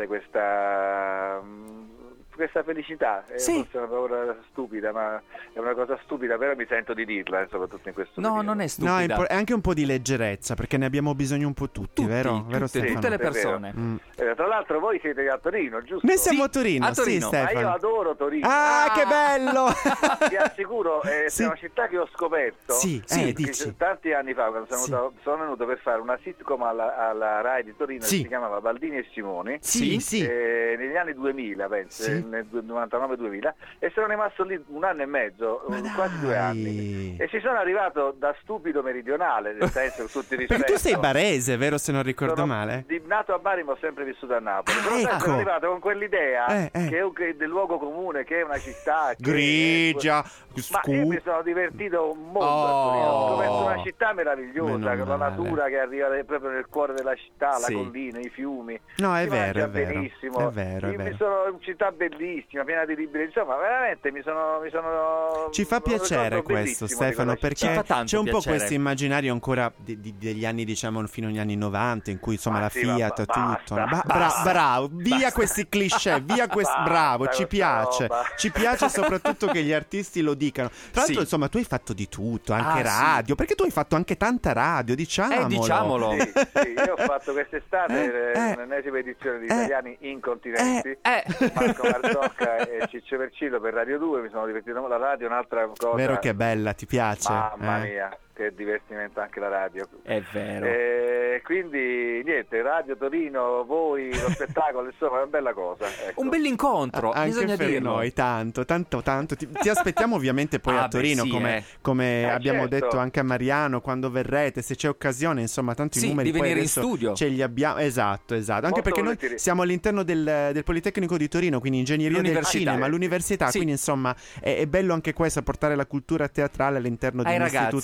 S6: questa, mh, questa felicità. Eh,
S3: Sì.
S6: Forse è una parola stupida, ma è una cosa stupida, però mi sento di dirla, eh, soprattutto in questo
S3: No,
S6: periodo.
S3: non è
S2: No,
S3: stupida.
S2: è, impo- è anche un po' di leggerezza, perché ne abbiamo bisogno un po' tutti,
S3: Tutti,
S2: vero?
S3: tutte,
S2: vero
S3: tutte
S2: Stefano?
S3: le
S6: È vero.
S3: persone.
S2: Mm.
S6: Eh, tra l'altro voi siete a Torino, giusto?
S2: Noi siamo
S3: Sì,
S2: a Torino,
S3: a Torino.
S2: sì,
S6: Ma io
S2: Stefano.
S6: adoro Torino.
S2: Ah,
S3: Ah!
S2: che bello!
S6: Ti assicuro, eh,
S2: Sì.
S6: è una città che ho scoperto
S2: Sì,
S3: Sì,
S2: eh,
S6: che
S2: dici.
S6: tanti anni fa, quando sono,
S2: Sì.
S6: venuto, sono venuto per fare una sitcom alla, alla Rai di Torino
S2: Sì.
S6: che si chiamava Baldini e Simoni,
S2: Sì, sì.
S6: eh, negli anni duemila, penso,
S2: Sì.
S6: eh, nel novantanove duemila, e sono rimasto lì un anno e mezzo,
S2: Ma
S6: eh, quasi due
S2: dai.
S6: anni. E ci sono arrivato da stupido meridionale, nel senso che tutti rispetto.
S2: Perché tu sei barese, vero, se non ricordo
S6: Sono
S2: male?
S6: di- nato a Bari ma ho sempre vissuto a Napoli.
S2: Ah,
S6: Però sai,
S2: ecco.
S6: sono arrivato con quell'idea
S2: Eh, eh.
S6: che è un- che del luogo comune, che è una città che-
S2: Grigia,
S6: Ma io mi
S2: scu...
S6: sono divertito un mondo
S3: Oh.
S6: a Torino, ho scoperto una città meravigliosa,
S2: Meno
S6: con la
S2: male.
S6: natura che arriva de- proprio nel cuore della città,
S3: Sì.
S6: la collina, i fiumi.
S2: No, è
S6: Si
S2: vero,
S6: mangia
S2: è vero.
S6: benissimo.
S2: È vero, è
S6: Io mi
S2: vero.
S6: sono una città bellissima, piena di libri, insomma, veramente mi sono mi sono
S2: Ci fa
S6: ho un ricordo
S2: piacere questo,
S6: bellissimo di
S2: Stefano,
S6: quella città.
S3: Ci fa
S2: perché
S3: tanto
S2: c'è un po'
S3: piacere.
S2: questo immaginario ancora di- di- degli anni, diciamo, fino agli anni novanta, in cui insomma
S6: Ma
S2: la
S6: sì, ma
S2: Fiat,
S6: ba-
S2: tutto.
S6: basta,
S2: Ba- bra-
S3: basta.
S2: bravo, via
S3: Basta.
S2: questi cliché, via questi...
S6: Basta
S2: Bravo, ci
S6: questa
S2: piace.
S6: roba.
S2: Ci piace soprattutto che gli artisti lo dicano. Tra l'altro,
S3: Sì.
S2: insomma, tu hai fatto di tutto, anche
S3: Ah,
S2: radio, perché tu hai fatto anche tanta radio, diciamolo.
S3: Eh, diciamolo.
S6: Sì, sì, io ho fatto quest'estate
S2: Eh, eh.
S6: l'ennesima edizione di
S2: Eh.
S6: Italiani Incontinenti.
S3: Eh,
S6: Marco Marzocca e Ciccio Vercillo per Radio due, mi sono divertito. La radio è un'altra cosa.
S2: Vero che è bella, ti piace?
S6: Mamma
S2: Eh.
S6: mia, che divertimento anche la radio.
S3: è vero.
S6: E quindi niente, Radio Torino, voi, lo spettacolo, insomma è una bella cosa. Ecco.
S3: Un bell'incontro,
S2: Anche
S3: bisogna
S2: per
S3: dirlo.
S2: noi, tanto, tanto, tanto. Ti, ti aspettiamo ovviamente poi
S3: Ah,
S2: a Torino,
S3: beh, sì,
S2: come,
S3: eh.
S2: come
S6: Eh,
S2: abbiamo
S6: certo.
S2: detto anche a Mariano, quando verrete, se c'è occasione, insomma, tanti
S3: Sì,
S2: numeri
S3: di
S2: poi
S3: venire in
S2: adesso
S3: studio.
S2: ce li abbiamo. Esatto, esatto. Anche
S6: Molto
S2: perché noi
S6: volentieri.
S2: siamo all'interno del, del Politecnico di Torino, quindi ingegneria del
S3: L'università.
S2: cinema, l'università,
S3: Sì.
S2: quindi insomma è, è bello anche questo, portare la cultura teatrale all'interno di
S3: Ai
S2: un
S3: ragazzi,
S2: istituto universitario.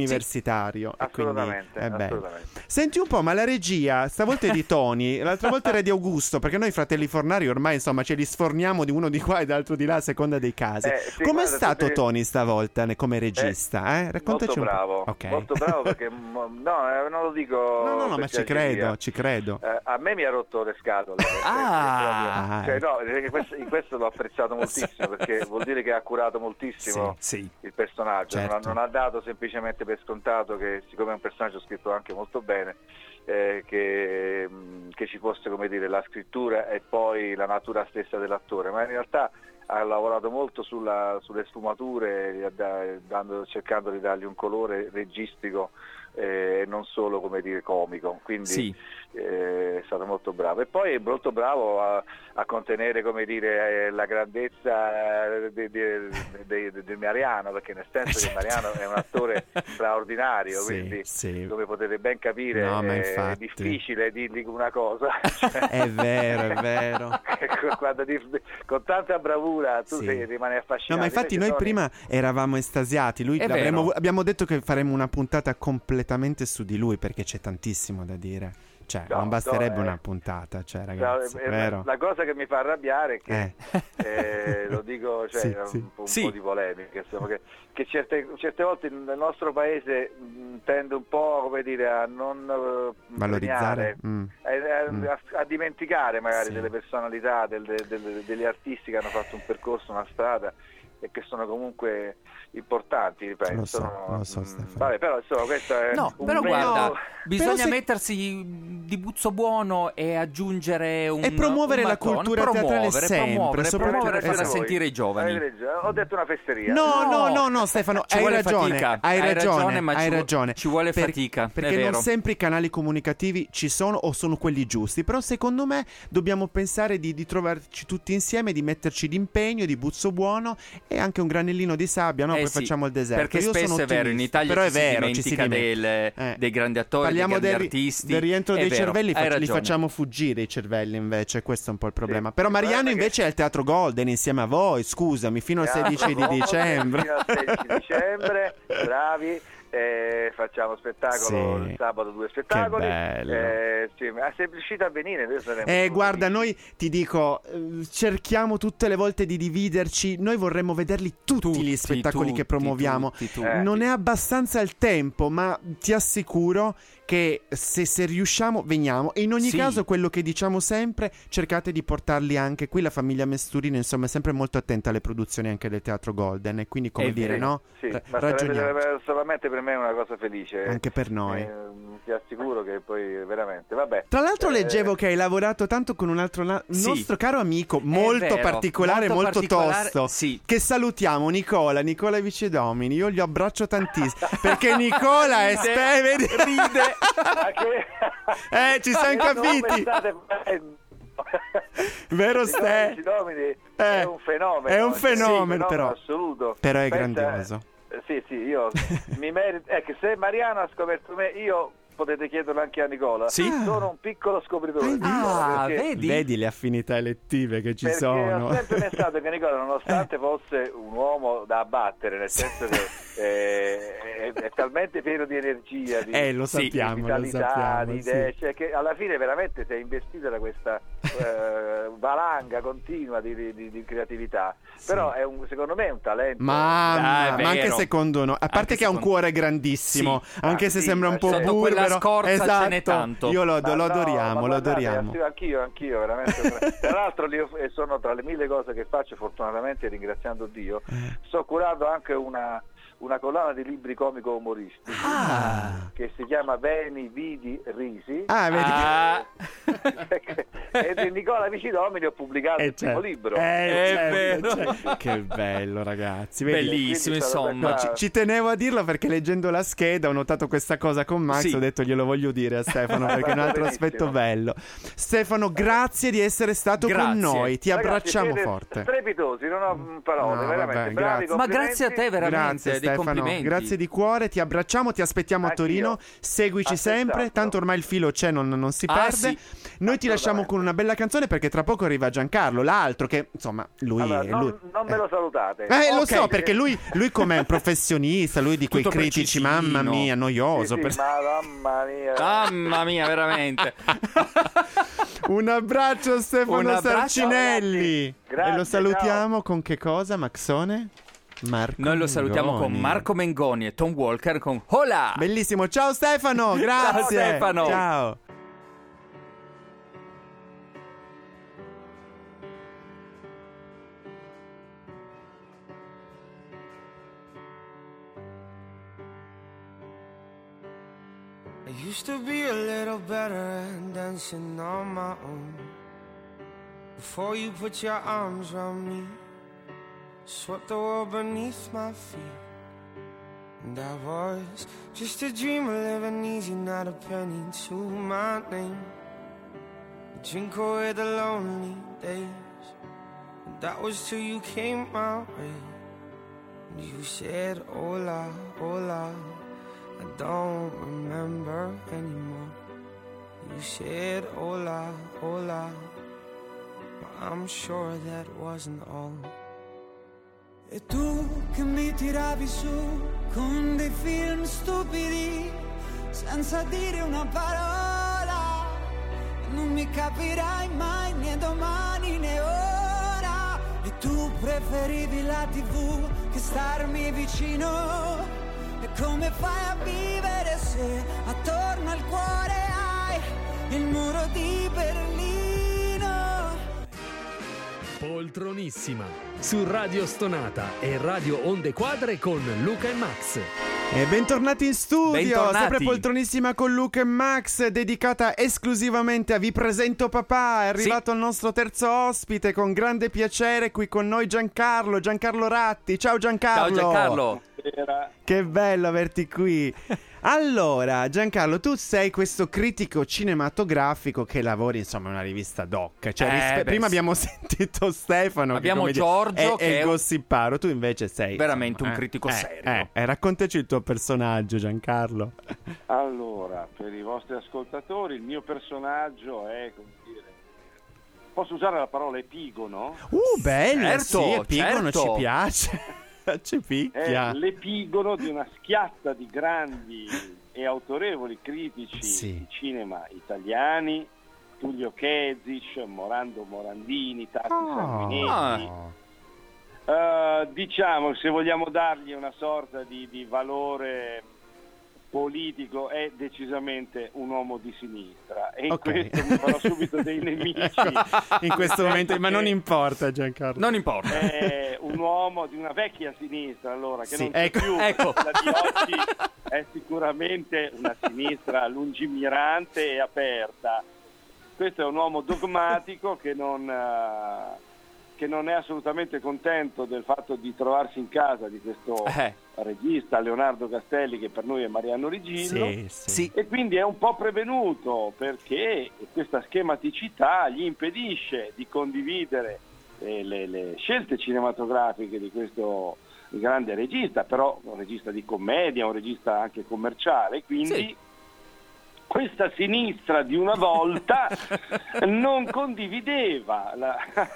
S2: universitario. E quindi,
S6: Assolutamente,
S2: è bello.
S6: assolutamente.
S2: Senti un po', ma la regia, stavolta è di Tony, l'altra volta era di Augusto, perché noi fratelli Fornari ormai insomma ce li sforniamo di uno di qua e dall'altro di là a seconda dei casi.
S6: Eh, sì,
S2: Com'è
S6: guarda,
S2: stato
S6: tutti-
S2: Tony stavolta ne- come regista? Eh, Raccontaci
S6: Molto
S2: un
S6: bravo,
S2: po'. Ok.
S6: molto bravo perché mo- no, eh, non lo dico.
S2: No, no, no,
S6: per
S2: ma ci credo,
S6: piaceria.
S2: ci credo.
S6: Eh, a me mi ha rotto le scatole.
S3: Ah,
S6: Cioè, no, perché questo- in questo l'ho apprezzato moltissimo perché vuol dire che ha curato moltissimo
S3: sì.
S6: il personaggio, non, ha,
S2: Certo.
S6: non ha dato semplicemente per scontato che siccome è un personaggio scritto anche molto bene, eh, che, mh, che ci fosse, come dire, la scrittura e poi la natura stessa dell'attore, ma in realtà ha lavorato molto sulla- sulle sfumature, da- dando- cercando di dargli un colore registico e non solo, come dire, comico, quindi
S3: Sì.
S6: eh, è stato molto bravo. E poi è molto bravo a, a contenere, come dire, eh, la grandezza di, di, di, di- di Mariano, perché nel senso che Mariano è un attore straordinario,
S2: Sì,
S6: quindi
S2: sì.
S6: come potete ben capire
S2: No, ma
S6: è
S2: infatti.
S6: difficile dirgli una cosa.
S2: È vero, è vero.
S6: Ecco, quando ti- con tanta bravura tu
S2: Sì.
S6: sei- rimani affascinato.
S2: No, ma infatti
S6: Invece
S2: noi
S6: Tony-
S2: prima eravamo estasiati. Lui
S3: È
S2: l'avremmo-
S3: vero.
S2: abbiamo detto che faremo una puntata completamente su di lui perché c'è tantissimo da dire. Cioè,
S6: No,
S2: non basterebbe
S6: no, eh.
S2: una puntata, cioè,
S6: No,
S2: ragazzi,
S6: eh,
S2: vero?
S6: la cosa che mi fa arrabbiare è che
S2: Eh.
S6: eh, lo dico, cioè,
S2: Sì,
S6: un,
S2: sì.
S6: un
S3: Sì.
S6: po' di polemica, insomma, che, che certe, certe volte nel nostro paese mh, tende un po', come dire, a non eh,
S2: Valorizzare?
S6: premiare,
S2: Mm.
S6: a, a-
S2: Mm.
S6: a- a dimenticare magari
S2: Sì.
S6: delle personalità, del- del- del- degli artisti che hanno fatto un percorso, una strada e che sono comunque importanti, ripeto.
S2: Lo so,
S6: sono-
S2: lo so,
S6: mh,
S2: Stefano.
S6: Vabbè, però insomma questo è
S3: No,
S6: un
S3: però
S6: meno-
S3: guarda, bisogna
S2: però se-
S3: mettersi di buzzo buono e aggiungere un
S2: E promuovere
S3: un
S2: la
S3: mattone,
S2: cultura teatrale
S3: promuovere,
S2: sempre,
S3: promuovere,
S2: soprattutto-
S3: promuovere, fare
S2: esatto.
S3: sentire i giovani.
S6: Avete ragione, ho detto una fesseria.
S2: No, no,
S3: No.
S2: no, no, Stefano,
S3: Ci
S2: hai
S3: vuole
S2: ragione,
S3: fatica,
S2: hai
S3: hai
S2: ragione,
S3: ragione, ma
S2: hai
S3: ci vu-
S2: ragione.
S3: ci vuole
S2: Per-
S3: fatica, è
S2: perché
S3: vero.
S2: non sempre i canali comunicativi ci sono o sono quelli giusti, però secondo me dobbiamo pensare di, di trovarci tutti insieme, di metterci d'impegno, di buzzo buono e anche un granellino di sabbia, no?
S3: Eh
S2: Poi
S3: sì,
S2: facciamo il deserto.
S3: perché
S2: Io sono
S3: spesso è vero, in
S2: ottimista,
S3: Italia
S2: però
S3: ci
S2: è vero,
S3: si
S2: ci si
S3: dimentica
S2: dimentica.
S3: del-
S2: Eh.
S3: dei grandi attori,
S2: Parliamo
S3: dei grandi
S2: del, ri-
S3: artisti.
S2: del rientro
S3: È
S2: dei
S3: vero,
S2: cervelli,
S3: hai
S2: fa- li
S3: ragione.
S2: facciamo fuggire i cervelli invece, questo è un po' il problema.
S6: Sì.
S2: Però
S6: Il
S2: Mariano
S6: problema è
S2: invece è al Teatro Golden insieme a voi, scusami, fino al sedici di dicembre.
S6: Fino al sedici dicembre, bravi. eh, facciamo spettacolo
S2: Sì.
S6: il sabato, due spettacoli.
S2: Che bello.
S6: Eh, sì, ma se riuscite a venire, noi saremo
S2: Eh,
S6: molto
S2: guarda,
S6: felici.
S2: noi ti dico, eh, cerchiamo tutte le volte di dividerci. Noi vorremmo vederli tutti,
S3: Tutti,
S2: gli spettacoli che
S3: tutti,
S2: promuoviamo.
S3: tutti, tutti.
S6: Eh.
S2: Non è abbastanza il tempo, ma ti assicuro che se, se riusciamo, veniamo. E in ogni
S3: Sì.
S2: caso, quello che diciamo sempre, cercate di portarli anche qui. La famiglia Mesturino, insomma, è sempre molto attenta alle produzioni anche del Teatro Golden. E quindi, come
S3: È
S2: dire,
S3: vero.
S2: no?
S6: Sì,
S2: Ra-
S6: ma
S2: ragioniamo.
S6: sarebbe solamente per me una cosa felice.
S2: Anche per noi.
S6: Eh, ti assicuro che poi veramente, vabbè.
S2: Tra l'altro
S6: Eh,
S2: leggevo che hai lavorato tanto con un altro na-
S3: Sì.
S2: nostro caro amico molto
S3: vero,
S2: particolare,
S3: molto
S2: molto,
S3: particolare,
S2: tosto,
S3: sì.
S2: che salutiamo, Nicola, Nicola Vicedomini. Io gli abbraccio tantissimo perché Nicola è
S3: Ride,
S2: spe- vedi?
S3: ride.
S6: ma che-
S2: Eh, ci siamo
S6: Che nome
S2: capiti.
S6: state facendo?
S2: Vero,
S6: I
S2: Ste?
S6: Dominici Domini
S2: Eh,
S6: è un fenomeno.
S2: è un
S6: cioè,
S2: fenomeno,
S6: sì,
S2: però.
S6: assoluto.
S2: Però è
S6: Pensa-
S2: grandioso.
S6: eh, Sì, sì, io mi merito. Ecco, se Mariano ha scoperto me, io potete chiederlo anche a Nicola.
S3: Sì.
S6: Sono un piccolo scopritore.
S2: Hai
S6: di Nicola,
S3: Ah,
S6: perché-
S3: vedi?
S2: Vedi le affinità elettive che ci
S6: Perché
S2: sono.
S6: ho sempre pensato che Nicola, nonostante fosse un uomo da abbattere, nel senso che eh, è, è talmente pieno di energia, di,
S2: Eh, lo
S3: Sì,
S2: sappiamo,
S6: di
S2: lo
S6: vitalità,
S2: sappiamo.
S6: di idee,
S2: sì.
S6: cioè che alla fine veramente sei investito da questa eh, valanga continua di, di- di creatività. Però è un, secondo me è un talento.
S2: Ma,
S3: Ah, è
S2: ma anche
S3: vero.
S2: secondo noi, a parte
S3: Anche
S2: che ha un
S3: secondo-
S2: cuore grandissimo,
S3: Sì.
S2: anche
S6: Ah,
S2: se
S6: sì,
S2: sembra un
S6: ma
S2: po'
S6: certo.
S3: Sotto quella
S2: burbero.
S3: scorza ce
S2: Esatto.
S3: n'è tanto.
S2: Io lo,
S6: Ma
S2: lo
S6: no,
S2: adoriamo,
S6: ma
S2: lo
S6: guardate,
S2: adoriamo.
S6: Anch'io, anch'io, veramente. Tra l'altro io eh, sono tra le mille cose che faccio, fortunatamente, ringraziando Dio,
S2: Eh.
S6: sto curando anche una, una collana di libri comico-umoristici
S2: Ah.
S6: che si chiama Veni, Vidi, Risi.
S2: Ah, vedi
S3: Ah,
S6: E di Nicola Vicedomini ho pubblicato
S2: Eh,
S6: il primo
S2: certo.
S6: libro.
S2: Eh,
S3: È
S2: certo,
S3: vero.
S2: certo. Che bello, ragazzi. Vedi?
S3: bellissimo,
S6: Quindi sarà
S3: insomma.
S2: No, ci, ci tenevo a dirlo perché leggendo la scheda ho notato questa cosa con Max.
S3: Sì.
S2: Ho detto glielo voglio dire a Stefano perché è un altro
S6: Benissimo.
S2: aspetto bello. Stefano, grazie di essere stato
S3: Grazie.
S2: con noi. Ti
S6: Ragazzi,
S2: abbracciamo
S6: siete
S2: forte.
S6: strepitosi, non ho mm, parole,
S2: No,
S6: veramente.
S2: vabbè,
S6: bravi,
S2: grazie.
S3: Ma grazie a te
S6: complimenti.
S3: veramente
S2: Grazie,
S3: di
S2: Stefano,
S3: complimenti.
S2: grazie di cuore, ti abbracciamo, ti aspettiamo a
S6: Anch'io.
S2: Torino, seguici
S6: Altrettanto.
S2: sempre, tanto ormai il filo c'è, non, non si
S3: Ah,
S2: perde.
S3: sì.
S2: Noi ti lasciamo con una bella canzone perché tra poco arriva Giancarlo, l'altro che insomma lui...
S6: Allora, non,
S2: lui
S6: non me lo salutate.
S2: Eh, lo
S3: Ok.
S2: so, perché lui, lui come un professionista, lui di quei
S3: Tutto
S2: critici,
S3: precisino.
S2: mamma mia, noioso.
S6: Sì,
S2: per-
S6: sì, mamma mia.
S3: Mamma mia, veramente.
S2: Un abbraccio Stefano
S3: Un abbraccio,
S2: Sarcinelli.
S6: Grazie,
S2: e lo salutiamo con che cosa, Maxone? Marco
S3: Noi lo salutiamo con
S2: Mengoni.
S3: Marco Mengoni e Tom Walker con Hola!
S2: Bellissimo, ciao Stefano, grazie.
S3: Ciao, Stefano.
S2: Ciao.
S7: I used to be a little better at dancing on my own. Before you put your arms around me, swept the world beneath my feet. And I was just a dreamer living easy, not a penny to my name. Drink away the lonely days. And that was till you came my way. And you said, hola, hola. I don't remember anymore. You said hola, hola, but I'm sure that wasn't all.
S5: E tu che mi tiravi su con dei film stupidi, senza dire una parola, non mi capirai mai né domani né ora. E tu preferivi la tivù che starmi vicino. E come fai a vivere se attorno al cuore hai il muro di Berlino?
S1: Poltronissima su Radio Stonata e Radio Onde Quadre con Luca e Max.
S2: E bentornati in studio,
S3: Bentornati.
S2: sempre poltronissima con Luca e Max, dedicata esclusivamente a Vi presento papà. È arrivato il nostro terzo ospite, con grande piacere qui con noi Giancarlo, Giancarlo Ratti. Ciao Giancarlo.
S3: Ciao Giancarlo.
S2: Che bello averti qui. Allora, Giancarlo, tu sei questo critico cinematografico che lavori, insomma, in una rivista doc. Cioè,
S3: Eh,
S2: rispe-
S3: beh,
S2: prima
S3: sì.
S2: abbiamo sentito Stefano.
S3: Abbiamo
S2: che, come
S3: Giorgio,
S2: dire, è,
S3: che
S2: è
S3: è
S2: il
S3: un-
S2: gossiparo. Tu invece sei
S3: Veramente
S2: insomma,
S3: un
S2: eh,
S3: critico
S2: eh,
S3: serio.
S2: Eh, eh, raccontaci il tuo personaggio, Giancarlo.
S4: Allora, per i vostri ascoltatori, il mio personaggio è, come dire, posso usare la parola epigono?
S2: Uh, bello,
S3: Certo,
S2: sì, epigono,
S3: certo.
S2: ci piace. Ci
S4: È
S2: picchia.
S4: l'epigono di una schiatta di grandi e autorevoli critici
S2: Sì.
S4: di cinema italiani, Tullio Kezic, Morando Morandini, Tati
S2: Oh.
S4: Sanguinetti. Eh, diciamo, se vogliamo dargli una sorta di, di valore politico, è decisamente un uomo di sinistra, e in
S2: Ok.
S4: questo mi farò subito dei nemici.
S2: Ecco, in questo momento, ma non
S4: Che
S2: importa, Giancarlo.
S3: Non importa.
S4: è un uomo di una vecchia sinistra, allora, che
S2: Sì,
S4: non c'è
S2: ecco.
S4: più.
S3: Ecco.
S4: La di oggi è sicuramente una sinistra lungimirante e aperta. Questo è un uomo dogmatico che non, eh, che non è assolutamente contento del fatto di trovarsi in casa di questo
S3: Eh.
S4: regista Leonardo Castelli, che per noi è Mariano Rigillo.
S2: Sì, sì.
S3: Sì.
S4: E quindi è un po' prevenuto, perché questa schematicità gli impedisce di condividere eh, le, le scelte cinematografiche di questo grande regista, però un regista di commedia, un regista anche commerciale, quindi
S3: Sì.
S4: questa sinistra di una volta non condivideva la,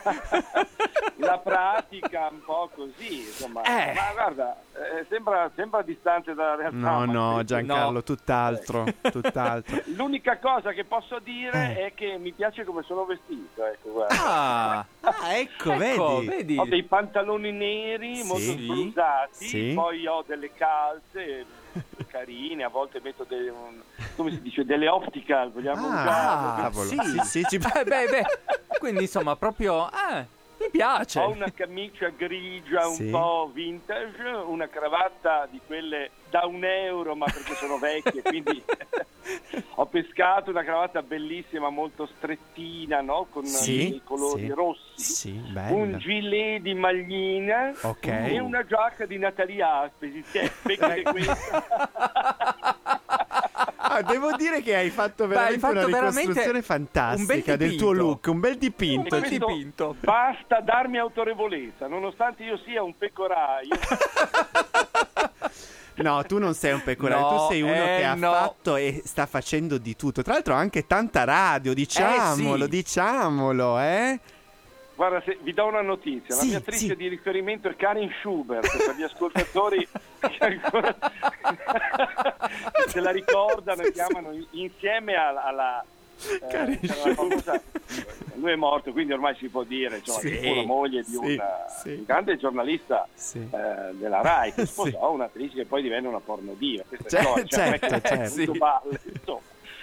S4: la pratica un po' così, insomma.
S3: Eh.
S4: Ma guarda, eh, sembra, sembra distante dalla realtà.
S2: No,
S4: ma
S2: no,
S4: questo-
S2: Giancarlo,
S3: no.
S2: tutt'altro, tutt'altro.
S4: L'unica cosa che posso dire
S2: Eh.
S4: è che mi piace come sono vestito, ecco, guarda.
S3: Ah,
S2: Ah, ecco,
S3: ecco,
S2: vedi.
S3: vedi.
S4: Ho dei pantaloni neri
S2: Sì.
S4: molto sblusati,
S2: Sì.
S4: poi ho delle calze carine, a volte metto delle, un- come si dice, delle optical, vogliamo
S2: Ah,
S4: usarle.
S2: cavolo.
S3: sì.
S2: Sì, sì, ci-
S3: Eh, beh, beh. Quindi, insomma, proprio... Eh, mi piace.
S4: Ho una camicia grigia un
S2: Sì.
S4: po' vintage, una cravatta di quelle da un euro, ma perché sono vecchie, quindi ho pescato una cravatta bellissima, molto strettina, no? Con
S2: Sì,
S4: dei colori
S2: sì.
S4: rossi.
S2: Sì,
S4: Un
S2: bello.
S4: gilet di maglina
S2: Ok.
S4: e una giacca di Natalia Aspesi. Sì, perché questa...
S2: Ah, devo dire che hai fatto
S3: Beh, hai
S2: veramente
S3: fatto
S2: una
S3: veramente
S2: ricostruzione
S3: un
S2: fantastica
S3: bel
S2: del tuo
S3: dipinto.
S2: look, un bel
S4: E
S2: dipinto.
S3: Un
S4: questo
S3: dipinto.
S4: basta darmi autorevolezza, nonostante io sia un pecoraio.
S2: No, tu non sei un pecoraro,
S3: No,
S2: tu sei uno
S3: eh,
S2: che ha
S3: no.
S2: fatto e sta facendo di tutto. Tra l'altro anche tanta radio, diciamolo,
S3: sì.
S2: diciamolo, eh?
S6: Guarda, se, vi do una notizia,
S2: Sì,
S6: la mia attrice
S2: sì.
S6: di riferimento è Karin Schubert, per gli ascoltatori che ancora se la ricordano e chiamano insieme alla... alla
S2: Karin
S6: eh, alla famosa- lui è morto, quindi ormai si può dire, insomma,
S3: Sì,
S6: che fu la moglie di
S2: sì,
S6: un,
S2: sì.
S6: un grande giornalista
S2: Sì.
S6: eh, della Rai, che
S2: Sì.
S6: sposò un'attrice che poi divenne una pornodiva. Queste
S2: Cer-
S6: cose, cioè, non è che
S2: certo,
S6: è
S2: certo.
S6: tutto
S3: Sì.
S6: balle, insomma.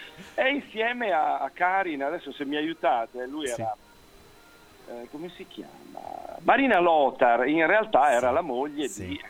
S6: E insieme a, a Karin, adesso se mi aiutate, lui
S2: Sì.
S6: era eh, come si chiama? Marina Lothar, in realtà era la moglie
S2: Sì.
S6: di...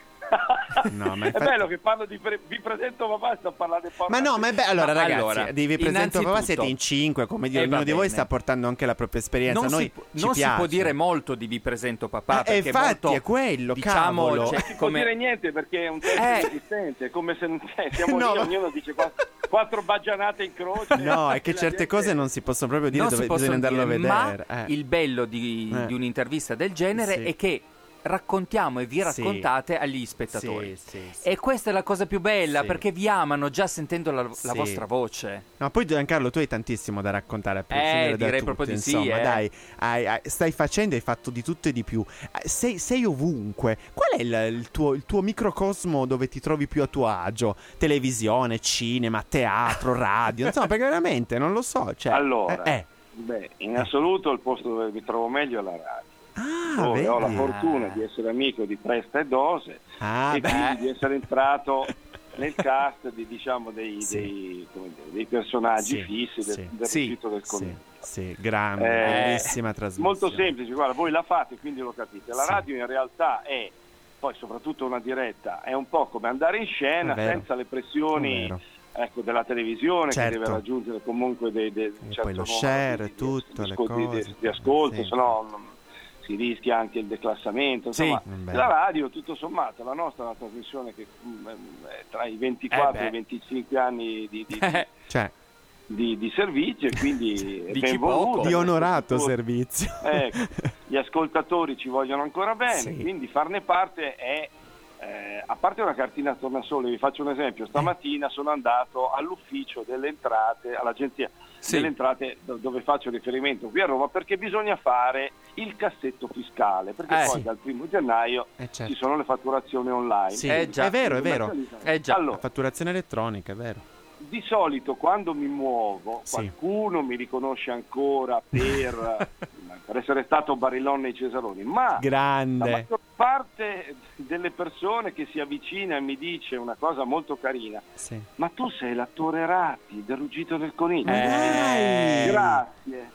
S2: No, ma
S6: È
S2: infatti-
S6: bello che parlo di pre- vi presento papà, sto parlando di
S2: Ma no, ma è bello. Allora,
S3: Ma
S2: ragazzi,
S3: allora,
S2: di Vi presento papà,
S3: innanzitutto-
S2: siete in cinque, come dire,
S3: Eh,
S2: ognuno
S3: va
S2: di voi
S3: bene.
S2: sta portando anche la propria esperienza.
S3: Non,
S2: Noi
S3: si, pu-
S2: ci
S3: non si
S2: piace.
S3: può dire molto di Vi presento papà,
S2: Eh,
S3: perché
S2: infatti,
S3: molto,
S2: è quello,
S3: diciamo,
S2: cavolo.
S3: c'è
S6: Non si può
S3: come-
S6: dire niente perché è un testo
S3: Eh.
S6: inesistente, è come se non c'è, siamo
S2: No,
S6: lì,
S2: ma-
S6: ognuno dice quattro, quattro baggianate in croce.
S2: No, è che
S6: e la
S2: certe
S6: gente-
S2: cose non si possono proprio dire,
S3: non
S2: dove
S3: si possono
S2: bisogna andarlo
S3: dire,
S2: a vedere.
S3: ma
S2: eh.
S3: il bello di,
S2: Eh.
S3: di un'intervista del genere
S2: Sì.
S3: è che raccontiamo e vi
S2: Sì.
S3: raccontate agli spettatori.
S2: Sì, sì, sì.
S3: E questa è la cosa più bella,
S2: Sì.
S3: perché vi amano già sentendo la, la
S2: Sì.
S3: vostra voce.
S2: No, poi Giancarlo, tu hai tantissimo da raccontare a prescindere
S3: Eh,
S2: da
S3: direi
S2: tutto,
S3: proprio di sì,
S2: insomma,
S3: eh.
S2: dai, hai- hai- stai facendo, hai fatto di tutto e di più. Eh, Sei, sei ovunque. Qual è il, il tuo, il tuo microcosmo dove ti trovi più a tuo agio? Televisione, cinema, teatro, radio, insomma, perché veramente non lo so. Cioè,
S6: Allora,
S2: eh, eh.
S6: beh, in assoluto il posto dove mi trovo meglio è la radio.
S2: Ah,
S6: dove ho la
S2: vedi?
S6: fortuna di essere amico di Presta e Dose
S2: Ah,
S6: e
S2: beh.
S6: quindi di essere entrato nel cast di, diciamo, dei,
S2: Sì.
S6: dei, come dire, dei personaggi
S2: Sì,
S6: fissi del,
S2: sì.
S6: del
S3: Sì,
S6: riuscito del
S2: Sì,
S6: convento.
S2: sì, grande,
S6: Eh,
S2: bellissima trasmissione.
S6: Molto semplice, guarda, voi la fate quindi lo capite. La
S2: Sì.
S6: radio in realtà è, poi soprattutto una diretta, è un po' come andare in scena
S2: È vero.
S6: senza le
S2: È
S6: pressioni
S2: vero.
S6: ecco, della televisione
S2: Certo.
S6: che deve raggiungere comunque dei, dei, un
S2: E
S6: certo
S2: poi lo
S6: numero
S2: share,
S6: di- di-
S2: tutto,
S6: di,
S2: le
S6: ascolti- di-
S2: cose.
S6: di ascolto,
S2: Sì.
S6: se no non- si rischia anche il declassamento.
S3: Sì.
S6: Insomma,
S2: Beh.
S6: la radio, tutto sommato, la nostra è una trasmissione che mm, è tra i ventiquattro
S3: Eh beh.
S6: e i venticinque anni di, di,
S2: Cioè,
S6: di- di servizio e quindi è
S3: Dici
S6: ben
S3: poco.
S6: voluta.
S2: di onorato
S6: Tutto-
S2: servizio.
S6: Ecco, gli ascoltatori ci vogliono ancora bene,
S2: Sì.
S6: quindi farne parte è, eh, a parte una cartina a tornasole, vi faccio un esempio, stamattina sono andato all'ufficio delle entrate, all'agenzia
S3: Sì.
S6: delle entrate do- dove faccio riferimento qui a Roma, perché bisogna fare il cassetto fiscale, perché
S3: Eh,
S6: poi
S3: sì.
S6: dal primo gennaio
S2: Eh, certo.
S6: ci sono le fatturazioni online.
S2: Sì,
S3: Eh, già.
S2: è vero, è vero.
S3: Eh, già.
S6: Allora,
S2: La fatturazione elettronica, è vero.
S6: di solito quando mi muovo
S2: Sì.
S6: qualcuno mi riconosce ancora per, per essere stato Barillon nei Cesaroni, ma la
S2: Grande.
S6: maggior parte delle persone che si avvicina e mi dice una cosa molto carina:
S2: Sì.
S6: ma tu sei l'attore Ratti del Ruggito del Coniglio.
S2: Ma dai!
S6: Grazie,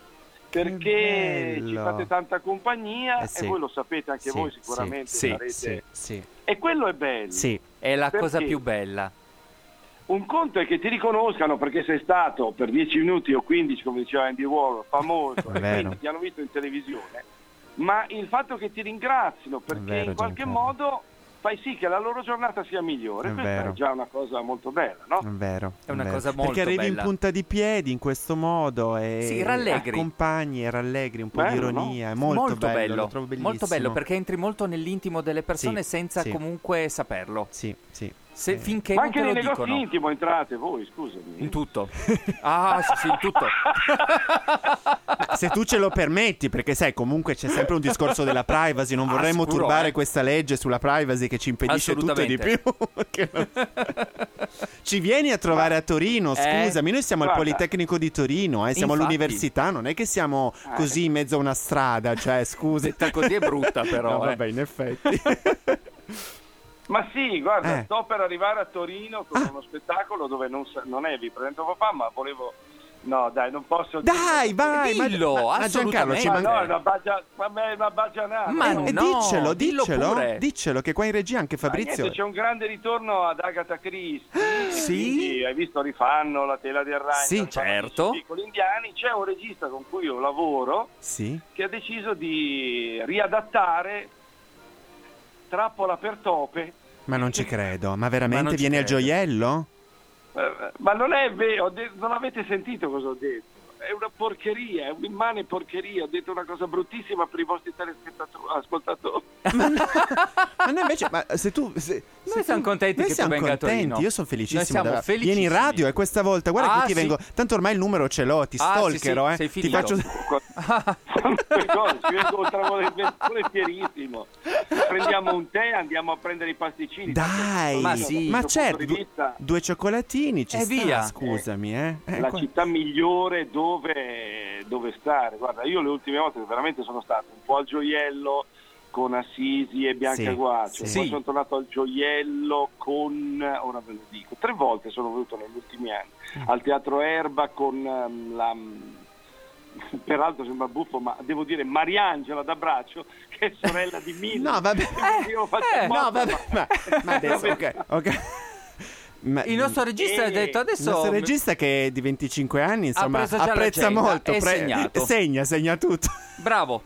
S6: perché
S2: bello.
S6: ci fate tanta compagnia
S2: Eh, sì.
S6: e voi lo sapete anche
S2: Sì,
S6: voi
S2: sì,
S6: sicuramente
S3: sì,
S6: sarete-
S2: Sì, sì,
S6: e quello è bello.
S2: sì.
S3: È la
S6: Perché?
S3: cosa più bella.
S6: Un conto è che ti riconoscano perché sei stato per dieci minuti o quindici, come diceva Andy Warhol, famoso,
S2: È
S6: e
S2: vero.
S6: quindi ti hanno visto in televisione, ma il fatto che ti ringrazino perché
S2: vero,
S6: in qualche
S2: Giancarlo.
S6: modo fai sì che la loro giornata sia migliore.
S2: È
S6: Questa
S2: vero.
S6: è già una cosa molto bella, no?
S2: È vero.
S3: È una
S2: vero.
S3: cosa molto
S2: Perché arrivi
S3: bella.
S2: in punta di piedi in questo modo e
S3: Sì, rallegri.
S2: accompagni e rallegri un po' di
S6: Bello,
S2: ironia. È molto, bello, lo trovo bellissimo.
S3: molto bello perché entri molto nell'intimo delle persone
S2: Sì,
S3: senza
S2: sì.
S3: comunque saperlo.
S2: Sì, sì.
S3: Se,
S2: Eh.
S3: finché
S6: Ma
S3: non
S6: anche
S3: te
S6: nei
S3: lo
S6: negozi
S3: dicono.
S6: intimo entrate voi, scusami.
S3: In tutto. Ah, sì, sì, in tutto.
S2: Se tu ce lo permetti, perché sai, comunque c'è sempre un discorso della privacy, non
S3: Ah,
S2: vorremmo
S3: sicuro,
S2: turbare
S3: eh.
S2: questa legge sulla privacy che ci impedisce tutto e di più. Che non- Ci vieni a trovare a Torino,
S3: Eh,
S2: scusami, noi siamo al
S6: guarda.
S2: Politecnico di Torino, eh, siamo
S3: Infatti.
S2: all'università, non è che siamo così in mezzo a una strada, cioè scusa.
S3: Detta così è brutta però.
S2: No,
S3: eh.
S2: vabbè, in effetti.
S6: Ma sì, guarda,
S2: Eh.
S6: sto per arrivare a Torino con
S2: Ah.
S6: uno spettacolo dove non, sa- non è Vi presento papà, ma volevo... No, dai, non posso...
S2: Dai, vai, ma,
S3: Dillo,
S2: ma- ma Giancarlo ci
S3: assolutamente.
S6: Ma
S2: manca...
S6: no, è una baggia... ma è una baggianata.
S3: Ma
S6: no?
S2: E
S3: no,
S2: diccelo,
S3: dillo
S2: diccelo,
S3: pure.
S2: diccelo che qua in regia anche
S6: Ma
S2: Fabrizio.
S6: niente, c'è un grande ritorno ad Agatha Christie.
S3: Sì?
S6: Quindi, hai visto, rifanno La tela del ragno.
S2: Sì,
S6: rifanno
S3: certo.
S6: I piccoli indiani. C'è un regista con cui io lavoro
S2: Sì.
S6: che ha deciso di riadattare Trappola per tope.
S2: Ma non ci credo, ma
S3: Ma
S2: veramente
S3: non ci
S2: viene al
S3: credo.
S2: gioiello?
S6: Eh, Ma non è vero, ho detto- non avete sentito cosa ho detto. È una porcheria, è un'immane porcheria. Ho detto una cosa bruttissima per i vostri telespettatori, ascoltatori.
S2: Ma no, invece, ma se tu... se-
S3: No, Noi siamo contenti
S2: Noi
S3: che
S2: siamo
S3: tu venga a
S2: contenti,
S3: Torino.
S2: io sono felicissimo.
S3: Noi siamo
S2: da-
S3: felicissimi.
S2: Vieni in radio e questa volta, guarda
S3: Ah,
S2: che ti
S3: sì.
S2: vengo. Tanto ormai il numero ce l'ho, ti
S3: Ah, sì,
S2: stalkerò,
S3: sì,
S2: eh.
S3: sei
S2: Ti
S3: finito.
S2: faccio.
S6: Cosa? Ci vengo volentierissimo. Prendiamo un tè, andiamo a prendere i pasticcini.
S2: Dai,
S3: Ma
S6: Ma
S3: sì.
S2: ma
S6: dal
S2: certo,
S6: punto di
S2: du-
S6: vista,
S2: due cioccolatini ci
S3: E
S2: sta,
S3: via.
S2: scusami, eh. Eh,
S6: la
S2: qua-
S6: città migliore dove, dove stare. Guarda, io le ultime volte veramente sono stato un po' al Gioiello con Assisi e Biancaguaccio,
S2: Sì,
S6: poi
S3: sì.
S6: sono tornato al Gioiello con, ora ve lo dico, tre volte sono venuto negli ultimi anni,
S2: Mm.
S6: al Teatro Erba con ehm, la... peraltro sembra buffo, ma devo dire Mariangela D'Abbraccio, che è sorella di Milo.
S2: No, vabbè.
S6: Io ho fatto
S3: eh,
S6: apposta,
S2: No, vabbè, ma, ma adesso, ok, ok. Ma-
S3: Il nostro regista ha
S6: Eh,
S3: detto
S2: il
S3: adesso...
S2: nostro regista che è di venticinque anni, insomma,
S3: preso già
S2: apprezza
S3: l'agenda,
S2: molto.
S3: è segnato.
S2: Segna, segna tutto.
S3: Bravo.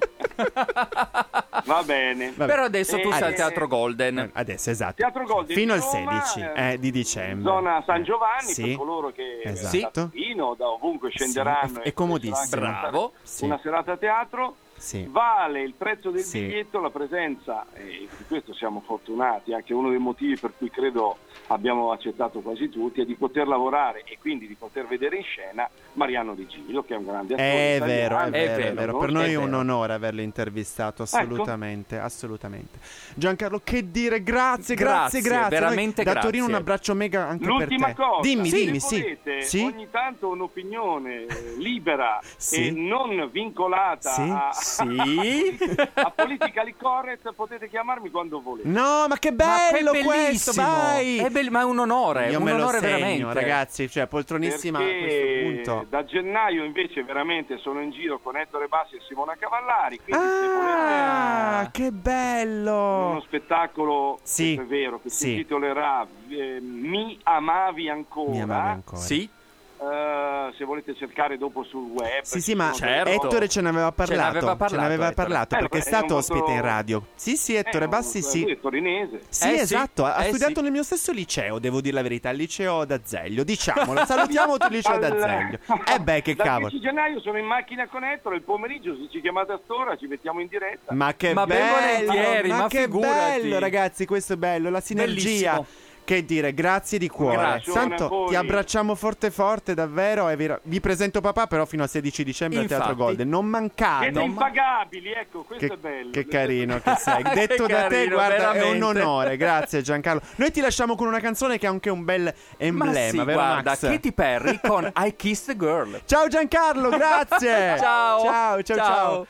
S6: Va bene.
S2: Vabbè.
S3: Però adesso tu
S6: Eh,
S3: sei al
S6: eh,
S3: Teatro Golden.
S2: Adesso, esatto.
S6: Teatro Golden
S2: Fino
S6: di
S2: al
S6: Roma,
S2: sedici
S6: eh,
S2: eh, di dicembre.
S6: Zona San Giovanni,
S2: Sì.
S6: per coloro che
S2: Esatto.
S6: da Torino, da ovunque scenderanno.
S2: Sì, è- è
S6: e
S2: comodissimo.
S6: potranno anche
S3: Bravo.
S6: passare
S2: Sì.
S6: Una serata a teatro.
S2: Sì.
S6: Vale il prezzo del
S2: Sì.
S6: biglietto, la presenza, e di questo siamo fortunati, anche uno dei motivi per cui credo abbiamo accettato quasi tutti, è di poter lavorare e quindi di poter vedere in scena Mariano Di Gilo, che è un grande attore
S2: È
S6: italiano.
S2: vero, è
S3: È
S2: vero, è
S3: vero,
S2: vero.
S6: no?
S2: Per noi è
S3: È
S2: un
S3: vero.
S2: onore averlo intervistato,
S6: Ecco.
S2: assolutamente, assolutamente. Giancarlo, che dire, grazie,
S3: Grazie,
S2: grazie, grazie.
S3: veramente
S2: Noi, da
S3: grazie.
S2: Torino un abbraccio mega anche
S6: L'ultima
S2: per te.
S6: cosa,
S2: Dimmi,
S6: se
S2: dimmi, sì.
S6: volete
S2: Sì?
S6: ogni tanto un'opinione eh, libera
S2: Sì.
S6: e non vincolata
S2: Sì.
S6: a,
S3: Sì.
S6: a politically correct, potete chiamarmi quando volete.
S2: No, ma che
S3: Ma che
S2: bello questo,
S3: bellissimo.
S2: vai!
S3: È bell- ma è un onore,
S2: Io
S3: un
S2: me lo
S3: onore
S2: segno,
S3: veramente.
S2: ragazzi, cioè poltronissima a questo
S6: Perché
S2: punto.
S6: da gennaio invece veramente sono in giro con Ettore Bassi e Simona Cavallari, quindi se
S2: Ah,
S6: volete
S2: che
S6: uno
S2: bello!
S6: spettacolo,
S2: Sì,
S6: questo è vero, che
S2: sì.
S6: si intitolerà eh, Mi amavi ancora.
S2: Mi amavi ancora.
S3: Sì.
S6: Eh, se volete cercare dopo sul web.
S2: Sì, sì,
S6: ci
S2: ma
S6: sono delle
S3: certo.
S6: cose.
S2: Ettore ce ne aveva parlato,
S3: n'aveva parlato,
S2: ce ne aveva
S3: Ettore.
S2: parlato
S6: Eh,
S2: perché è
S6: è
S2: stato
S6: un
S2: ospite
S6: vostro-
S2: in radio. Sì, sì, Ettore
S6: Eh,
S2: Bassi,
S6: un-
S2: sì.
S6: lui è torinese.
S2: Sì,
S3: Eh, sì.
S2: esatto, ha
S3: Eh,
S2: studiato
S3: sì.
S2: nel mio stesso liceo, devo dire la verità, il liceo d'Azeglio, diciamolo, salutiamo il liceo
S6: Al-
S2: d'Azeglio. Eh beh, che
S6: Dal
S2: cavolo.
S6: dieci gennaio sono in macchina con Ettore, il pomeriggio se ci chiamate a st'ora ci mettiamo in diretta.
S2: Ma che
S3: Ma ben
S2: bello,
S3: volentieri,
S2: ma,
S3: ma
S2: che
S3: figurati.
S2: bello, ragazzi, questo è bello, la sinergia.
S3: Bellissimo.
S2: Che dire, grazie di cuore.
S3: Grazie.
S2: Tanto
S6: A voi.
S2: ti abbracciamo forte forte, davvero. È vero. Vi presento papà, però fino al sedici dicembre al Teatro
S3: Infatti.
S2: Golden. Non mancate.
S6: Siete impagabili, ecco, questo
S2: Che,
S6: è bello.
S2: che carino che sei.
S3: Che
S2: Detto da te,
S3: carino,
S2: guarda, è un
S3: veramente.
S2: onore. Grazie Giancarlo. Noi ti lasciamo con una canzone che ha anche un bel emblema,
S3: Ma sì,
S2: vero
S3: guarda,
S2: Max?
S3: Katy Perry con I Kissed the Girl.
S2: Ciao Giancarlo, grazie.
S3: Ciao.
S2: Ciao, ciao, ciao.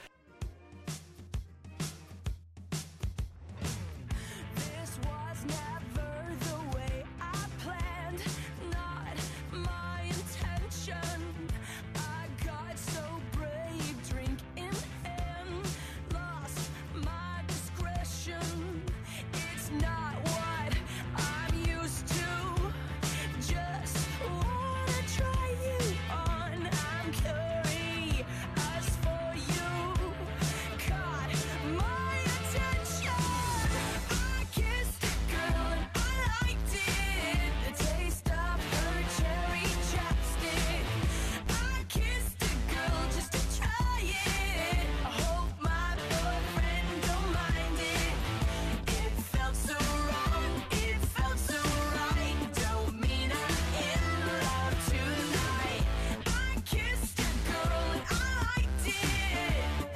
S5: This was never the way I planned, not my intention. I got so brave, drink in hand, lost my discretion. It's not what I'm used to. Just wanna try you on. I'm curious for you. Caught my attention. I kissed a girl and I liked it. The taste of her cherry chapstick. I kissed a girl just to try it. I hope my boyfriend don't mind it. It felt so wrong, it felt so right. Don't mean I'm in love tonight. I kissed a girl and I liked it.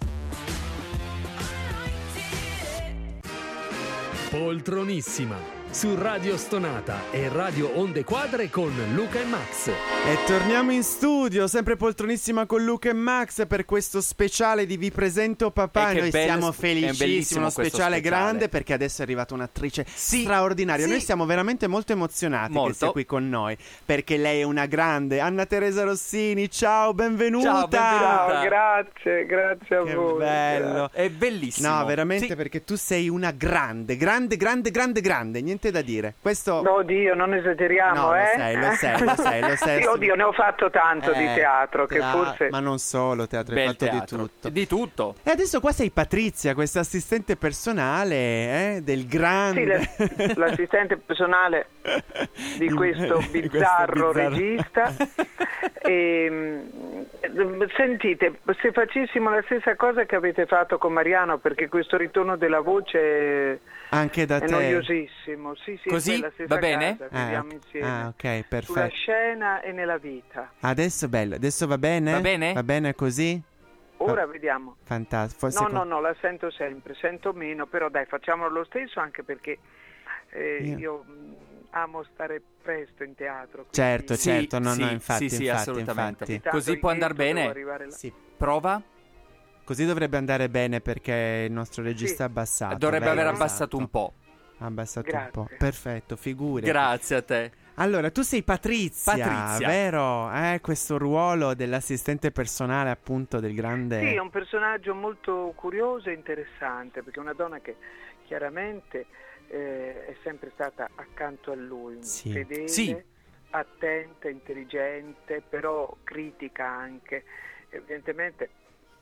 S5: I liked it.
S1: Poltronissima su Radio Stonata e Radio Onde Quadre con Luca e Max.
S2: E torniamo in studio, sempre poltronissima con Luca e Max per questo speciale di Vi presento papà.
S3: E che
S2: Noi
S3: bello-
S2: siamo
S3: è
S2: felicissimi,
S3: bellissimo
S2: uno
S3: questo
S2: speciale,
S3: speciale.
S2: grande perché adesso è arrivata un'attrice
S3: Sì,
S2: straordinaria.
S3: sì.
S2: Noi siamo veramente molto emozionati
S3: Molto.
S2: che sia qui con noi perché lei è una grande. Anna Teresa Rossini, ciao, benvenuta.
S3: Ciao, benvenuta.
S8: Ciao, grazie, grazie a
S2: Che
S8: voi.
S2: bello.
S3: È bellissimo.
S2: No, veramente
S3: Sì.
S2: perché tu sei una grande, grande, grande, grande, grande, niente da dire. Questo
S8: No, oddio, non esageriamo,
S2: No, lo
S8: eh?
S2: sei, lo sei, lo sei, lo sei.
S8: Sì, oddio, ne ho fatto tanto di
S2: Eh,
S8: teatro, che
S2: teatro,
S8: forse...
S2: ma non solo, teatro, hai
S3: Bel
S2: fatto
S3: teatro.
S2: di tutto.
S3: Di tutto.
S2: E adesso qua sei Patrizia, questa assistente personale eh, del grande.
S8: Sì, la- l'assistente personale di questo
S2: Di questo
S8: bizzarro
S2: bizzarro.
S8: regista. E, mm, sentite, se facessimo la stessa cosa che avete fatto con Mariano, perché questo ritorno della voce
S2: Anche da
S8: È
S2: te?
S8: noiosissimo, sì, sì,
S3: Così?
S8: è quella stessa
S3: Va bene?
S8: casa,
S2: Ah,
S8: viviamo
S2: ok.
S8: insieme.
S2: Ah, ok,
S8: Sulla
S2: perfetto.
S8: scena e nella vita.
S2: Adesso bello, adesso va bene?
S3: Va bene?
S2: Va bene così?
S8: Ora vediamo.
S2: Fantastico. Forse
S8: No,
S2: con-
S8: no, no, la sento sempre, sento meno, però dai, facciamolo lo stesso anche perché eh,
S2: Io-
S8: io mh, amo stare presto in teatro. quindi
S2: Certo,
S3: Sì,
S2: certo, no,
S3: sì,
S2: no, infatti,
S3: sì, sì,
S2: infatti,
S3: assolutamente.
S2: infatti.
S8: tanto
S3: Così può andar
S8: indietro devo
S3: bene?
S8: arrivare là.
S2: Sì.
S3: Prova?
S2: Così dovrebbe andare bene perché il nostro regista
S8: Sì.
S2: ha abbassato.
S3: Dovrebbe
S2: vero?
S3: aver
S2: Esatto.
S3: abbassato un po'.
S2: Ha abbassato
S8: Grazie.
S2: un po'. Perfetto, figure.
S3: Grazie a te.
S2: Allora, tu sei Patrizia,
S3: Patrizia.
S2: vero? Eh, questo ruolo dell'assistente personale, appunto, del grande...
S8: Sì, è un personaggio molto curioso e interessante, perché è una donna che chiaramente eh, è sempre stata accanto a lui,
S2: Sì.
S8: fedele,
S3: Sì.
S8: attenta, intelligente, però critica anche. Evidentemente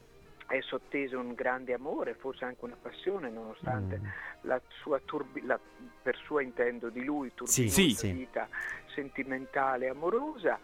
S8: è sotteso un grande amore, forse anche una passione, nonostante
S2: Mm.
S8: la sua turbi- la- per sua intendo di lui,
S2: Sì,
S8: turbinosa
S3: sì,
S2: sì.
S8: vita sentimentale, amorosa.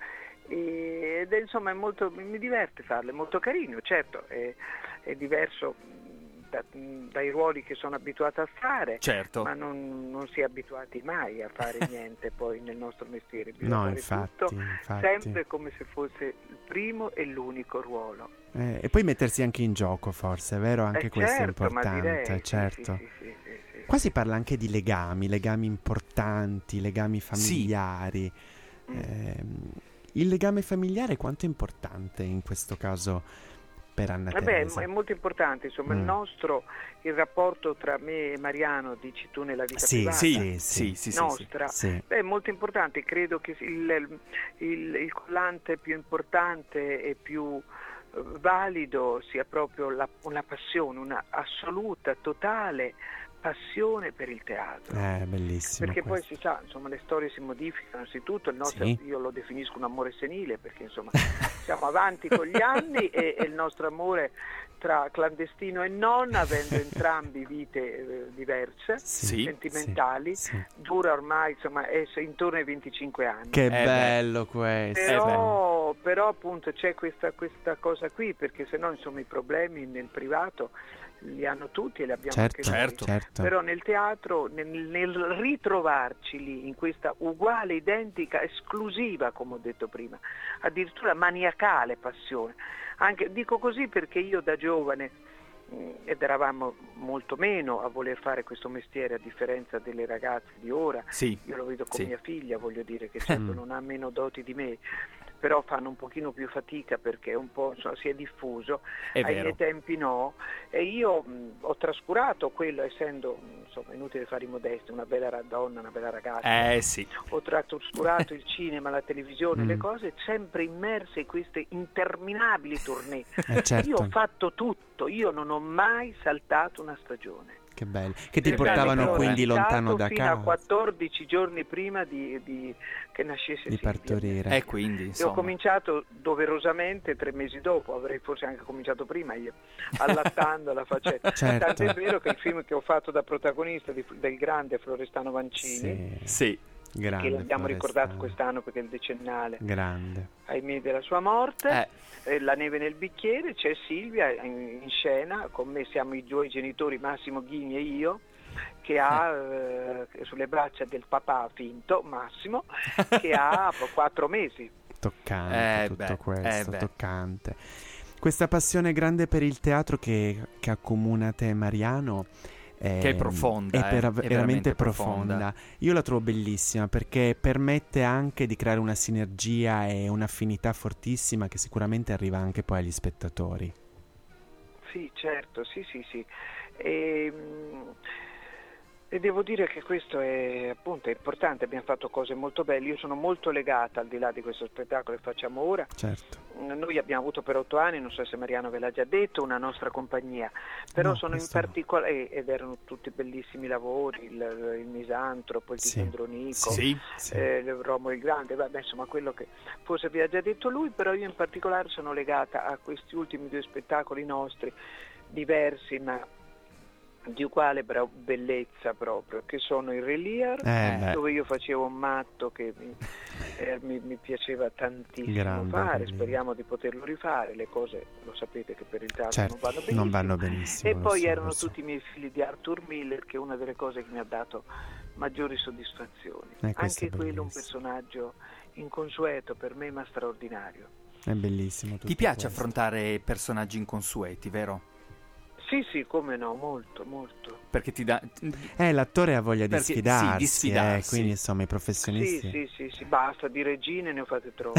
S8: E- ed è, insomma, è molto, mi diverte farlo, è molto carino, certo, è, è diverso mh, da- mh, dai ruoli che sono abituata a fare,
S3: Certo.
S8: ma non, non si è abituati mai a fare niente poi nel nostro mestiere, bisogna
S2: No,
S8: fare
S2: infatti,
S8: tutto
S2: infatti.
S8: sempre come se fosse il primo e l'unico ruolo.
S2: Eh, e poi mettersi anche in gioco, forse, vero? Anche
S8: Eh,
S2: questo
S8: certo,
S2: è
S8: ma
S2: importante,
S8: direi, sì,
S2: certo.
S8: sì, sì, sì, sì, sì.
S2: Qua si parla anche di legami, legami importanti, legami familiari.
S8: Mm.
S2: Ehm, il legame familiare quanto è importante in questo caso per Anna
S8: Eh beh,
S2: Teresa?
S8: è molto importante, insomma, il
S2: Mm.
S8: nostro, il rapporto tra me e Mariano, dici tu, nella vita
S2: Sì,
S8: privata,
S3: Sì,
S2: sì,
S3: sì, sì, sì, sì.
S8: nostra,
S2: Sì.
S8: beh, è molto importante, credo che il, il, il collante più importante e più eh, valido sia proprio la, una passione, una assoluta, totale passione per il teatro.
S2: Eh, bellissimo
S8: Perché poi
S2: questo.
S8: si sa, insomma, le storie si modificano, anzitutto il nostro,
S2: Sì.
S8: io lo definisco un amore senile, perché insomma siamo avanti con gli anni e, e il nostro amore tra clandestino e non, avendo entrambi vite eh, diverse,
S3: Sì,
S8: sentimentali,
S2: sì, sì.
S8: dura ormai, insomma, è s- intorno ai venticinque anni.
S2: Che
S3: beh.
S2: bello questo.
S8: Però, però appunto c'è questa, questa cosa qui, perché se no insomma i problemi nel privato li hanno tutti e li abbiamo
S2: Certo,
S8: anche noi.
S3: Certo.
S2: certo.
S8: Però nel teatro, nel, nel ritrovarci lì in questa uguale, identica, esclusiva, come ho detto prima, addirittura maniacale passione. Anche, dico così perché io da giovane, mh, ed eravamo molto meno a voler fare questo mestiere a differenza delle ragazze di ora,
S3: Sì.
S8: io lo vedo con
S3: Sì.
S8: mia figlia, voglio dire che certo
S2: Mm.
S8: non ha meno doti di me, però fanno un pochino più fatica perché un po' insomma, si è diffuso.
S3: È
S8: Ai
S3: vero.
S8: miei tempi no, e io mh, ho trascurato quello, essendo, mh, insomma, inutile fare i modesti, una bella ra- donna, una bella ragazza.
S3: Eh sì.
S8: Ho trascurato il cinema, la televisione,
S2: Mm.
S8: le cose sempre immerse in queste interminabili tournée.
S2: Eh, certo.
S8: Io ho fatto tutto, io non ho mai saltato una stagione.
S2: Che bello. Che ti
S8: Per
S2: portavano
S8: cui ho
S2: quindi
S8: radicato
S2: lontano da
S8: fino a
S2: casa
S8: quattordici giorni prima di, di- che nascesse
S2: di
S8: Silvia.
S2: partorire.
S3: E quindi,
S8: E ho
S3: insomma.
S8: cominciato doverosamente tre mesi dopo, avrei forse anche cominciato prima io, allattando la faccetta.
S2: Certo.
S8: Tanto è vero che il film che ho fatto da protagonista di- del grande Florestano Vancini,
S2: Sì,
S3: Sì.
S2: grande.
S8: che l'abbiamo
S2: Florestano.
S8: ricordato quest'anno perché è il decennale,
S2: Grande.
S8: ahimè, della sua morte,
S3: Eh.
S8: eh, La neve nel bicchiere, c'è Silvia in, in scena, con me siamo i due genitori, Massimo Ghini e io, che ha eh, sulle braccia del papà finto, Massimo, che ha quattro mesi.
S2: Toccante
S3: Eh,
S2: tutto
S3: beh,
S2: questo,
S3: eh, beh.
S2: toccante. Questa passione grande per il teatro che, che accomuna te e Mariano è,
S3: Che è profonda,
S2: è,
S3: eh,
S2: per-
S3: è
S2: veramente,
S3: veramente
S2: profonda.
S3: profonda.
S2: Io la trovo bellissima perché permette anche di creare una sinergia e un'affinità fortissima che sicuramente arriva anche poi agli spettatori.
S8: Sì, certo, sì, sì, sì. E, mh, e devo dire che questo è appunto è importante, abbiamo fatto cose molto belle, io sono molto legata al di là di questo spettacolo che facciamo ora.
S2: Certo.
S8: Noi abbiamo avuto per otto anni, non so se Mariano ve l'ha già detto, una nostra compagnia, però
S2: No,
S8: sono in
S2: questo no.
S8: particolare, ed erano tutti bellissimi lavori, il, il Misantropo, il
S2: Sì,
S8: Titandronico,
S3: Sì.
S2: Sì.
S8: eh, il Romo il Grande, vabbè, insomma quello che forse vi ha già detto lui, però io in particolare sono legata a questi ultimi due spettacoli nostri, diversi ma di uguale bra- bellezza proprio, che sono il Relier,
S2: Eh, beh.
S8: dove io facevo un matto che mi, eh, mi, mi piaceva tantissimo
S2: Grande,
S8: fare,
S2: quindi.
S8: speriamo di poterlo rifare, le cose lo sapete che per il teatro
S2: Certo,
S8: non vanno benissimo.
S2: non vanno benissimo.
S8: E
S2: lo
S8: poi
S2: so,
S8: erano
S2: lo so.
S8: tutti i miei figli di Arthur Miller, che è una delle cose che mi ha dato maggiori soddisfazioni.
S2: Eh, questo
S8: Anche
S2: è
S8: quello un
S2: bellissimo.
S8: personaggio inconsueto per me, ma straordinario.
S2: È bellissimo. tutto
S3: Ti piace
S2: questo.
S3: affrontare personaggi inconsueti, vero?
S8: Sì, sì, come no, molto, molto.
S3: Perché ti dà...
S2: Eh, l'attore ha voglia di
S3: Perché- sì,
S2: sfidarsi,
S3: di sfidarsi.
S2: eh, quindi insomma i
S8: Sì,
S2: professionisti.
S8: sì, sì, sì, basta, di regine ne fate troppe.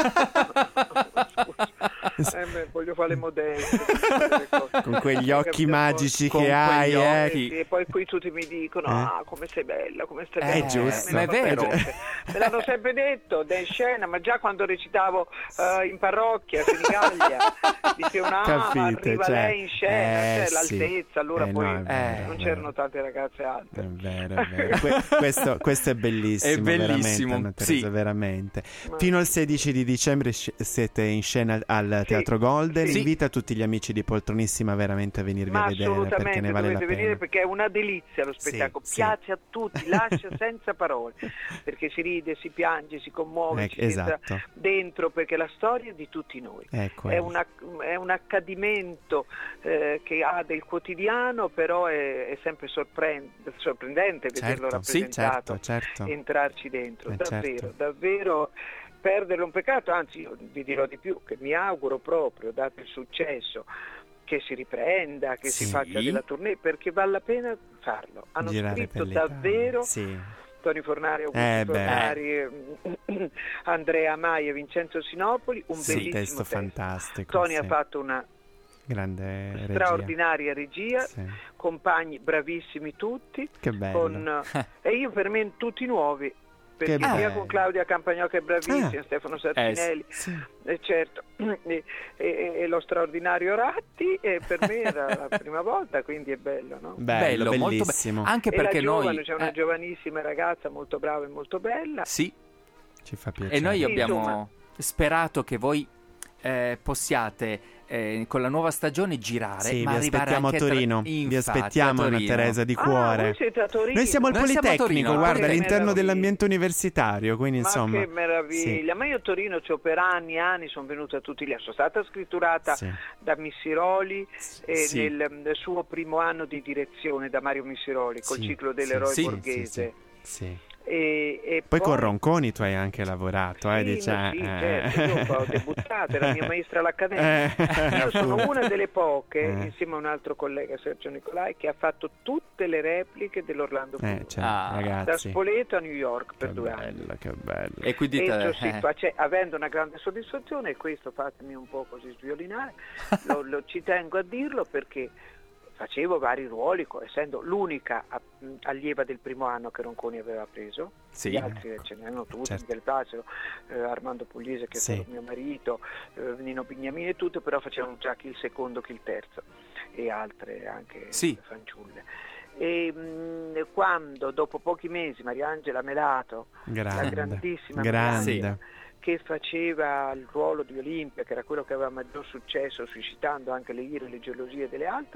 S8: Scusa. Eh, beh, voglio fare le modeste. le cose.
S2: Con quegli
S8: Hai
S2: occhi
S8: capito?
S2: magici
S3: Con
S2: che hai,
S3: quegli
S2: eh.
S3: occhi.
S8: Sì, e poi qui tutti mi dicono:
S2: Eh?
S8: ah, come sei bella, come stai
S3: Eh,
S8: bella.
S2: giusto.
S8: Me
S3: Ma è
S8: l'hanno
S3: vero.
S8: sempre- Me l'hanno sempre detto, da in scena, ma già quando recitavo eh, in parrocchia a Senigallia, dicevano: ah, ma
S2: Capite,
S8: arriva
S2: cioè,
S8: lei in scena,
S2: eh,
S8: cioè,
S2: sì.
S8: l'altezza, allora
S2: Eh,
S8: poi
S2: no, è vero,
S8: non
S2: è
S8: c'erano
S2: vero.
S8: tante ragazze alte.
S2: È vero, è vero. Que- questo, questo è bellissimo,
S3: È bellissimo,
S2: veramente, Anna Teresa,
S3: sì.
S2: veramente.
S8: Ma-
S2: Fino al sedici di dicembre sc- siete in scena al
S8: Sì,
S2: Teatro Golden.
S8: sì.
S2: Invita tutti gli amici di Poltronissima veramente a venirvi
S8: Ma
S2: a vedere, perché
S8: assolutamente
S2: ne vale la
S8: dovete
S2: pena.
S8: venire, perché è una delizia lo
S2: Sì,
S8: spettacolo,
S2: sì.
S8: piace a tutti, lascia senza parole, perché si ride, si piange, si commuove,
S2: Eh,
S8: ci entra
S2: esatto.
S8: dentro, perché la storia è di tutti noi.
S2: Ecco,
S8: È,
S2: eh.
S8: una- è un accadimento eh, che ha del quotidiano, però è, è sempre sorprend- sorprendente vederlo
S2: Certo, sì,
S8: rappresentato,
S2: certo, certo.
S8: entrarci dentro,
S2: Eh,
S8: davvero,
S2: certo.
S8: davvero perderlo è un peccato, anzi io vi dirò di più, che mi auguro proprio, dato il successo, che si riprenda, che
S2: Sì.
S8: si faccia della tournée, perché vale la pena farlo. Hanno
S2: Girare
S8: scritto
S2: per l'Italia.
S8: davvero
S2: Sì.
S8: Tony Fornari, Augusto
S2: Eh, beh.
S8: Fornari, eh, Andrea Mai e Vincenzo Sinopoli, un
S2: Sì,
S8: bellissimo
S2: testo
S8: testo.
S2: fantastico.
S8: Tony
S2: sì.
S8: ha fatto una
S2: grande regia.
S8: straordinaria regia,
S2: Sì.
S8: compagni bravissimi tutti,
S2: Che bello.
S8: con, e io per me tutti nuovi, perché
S2: Che
S8: sia
S2: bello.
S8: con Claudia Campagnò che è bravissima,
S2: Ah.
S8: Stefano Sarcinelli,
S2: Sì.
S8: eh, certo, e, e- e lo straordinario Ratti, e per me era la prima volta, quindi è bello, no?
S2: Bello,
S3: molto be-
S2: bellissimo.
S3: Anche
S8: E
S3: perché
S8: la giovane,
S3: noi...
S8: c'è una
S3: eh,
S8: giovanissima ragazza molto brava e molto bella.
S3: sì,
S2: Ci fa piacere.
S3: e noi
S8: Sì,
S3: abbiamo
S8: insomma.
S3: sperato che voi eh, possiate eh, con la nuova stagione girare,
S2: Sì,
S3: ma
S2: vi
S3: arrivare
S2: aspettiamo a
S3: anche tra-
S2: Torino. Vi
S3: Infatti,
S2: aspettiamo,
S3: a
S2: Anna
S3: Torino.
S2: Teresa, di
S8: Ah,
S2: cuore.
S8: voi siete a Torino?
S2: Noi siamo al
S3: Noi siamo a
S2: Politecnico,
S3: Torino,
S2: guarda,
S3: che
S2: all'interno
S8: meraviglia.
S2: dell'ambiente universitario, quindi
S8: Ma
S2: insomma.
S8: che meraviglia, ma io a Torino c'ho per anni e anni, sono venuta tutti lì, sono stata scritturata
S2: Sì.
S8: da Missiroli e
S3: Sì.
S8: nel, nel suo primo anno di direzione da Mario Missiroli col
S2: Sì,
S8: ciclo
S2: sì,
S8: dell'eroe
S2: sì,
S8: borghese.
S2: sì, sì, sì.
S8: E, e
S2: Poi con Ronconi tu hai anche lavorato, eh,
S8: Sì,
S2: dice,
S8: ma sì,
S2: eh.
S8: certo, io ho debuttato, era mia maestra all'Accademia.
S2: Eh,
S8: Io sono
S2: appunto.
S8: una delle poche,
S2: Eh.
S8: insieme a un altro collega, Sergio Nicolai, che ha fatto tutte le repliche dell'Orlando Bloom,
S2: Eh, cioè,
S3: Ah.
S8: da
S2: ragazzi.
S8: Spoleto a New York per
S2: Che
S8: due anni.
S2: bello, che bello.
S3: E quindi
S8: E
S3: te-
S8: ciò si
S3: eh,
S8: fa, cioè, avendo una grande soddisfazione, e questo fatemi un po' così sviolinare, lo, lo- ci tengo a dirlo perché facevo vari ruoli, co- essendo l'unica a- allieva del primo anno che Ronconi aveva preso.
S3: Sì.
S8: Gli altri ce n'erano tutti,
S2: Certo.
S8: Del Placero, eh, Armando Pugliese che
S2: Sì.
S8: è stato mio marito, eh, Nino Bignamini e tutto, però facevano già chi il secondo chi il terzo e altre anche
S3: Sì.
S8: fanciulle. E mh, quando dopo pochi mesi Mariangela Melato, la
S2: Grande,
S8: grandissima
S2: grande.
S8: Mariangela, che faceva il ruolo di Olimpia, che era quello che aveva maggior successo, suscitando anche le ire e le gelosie delle altre,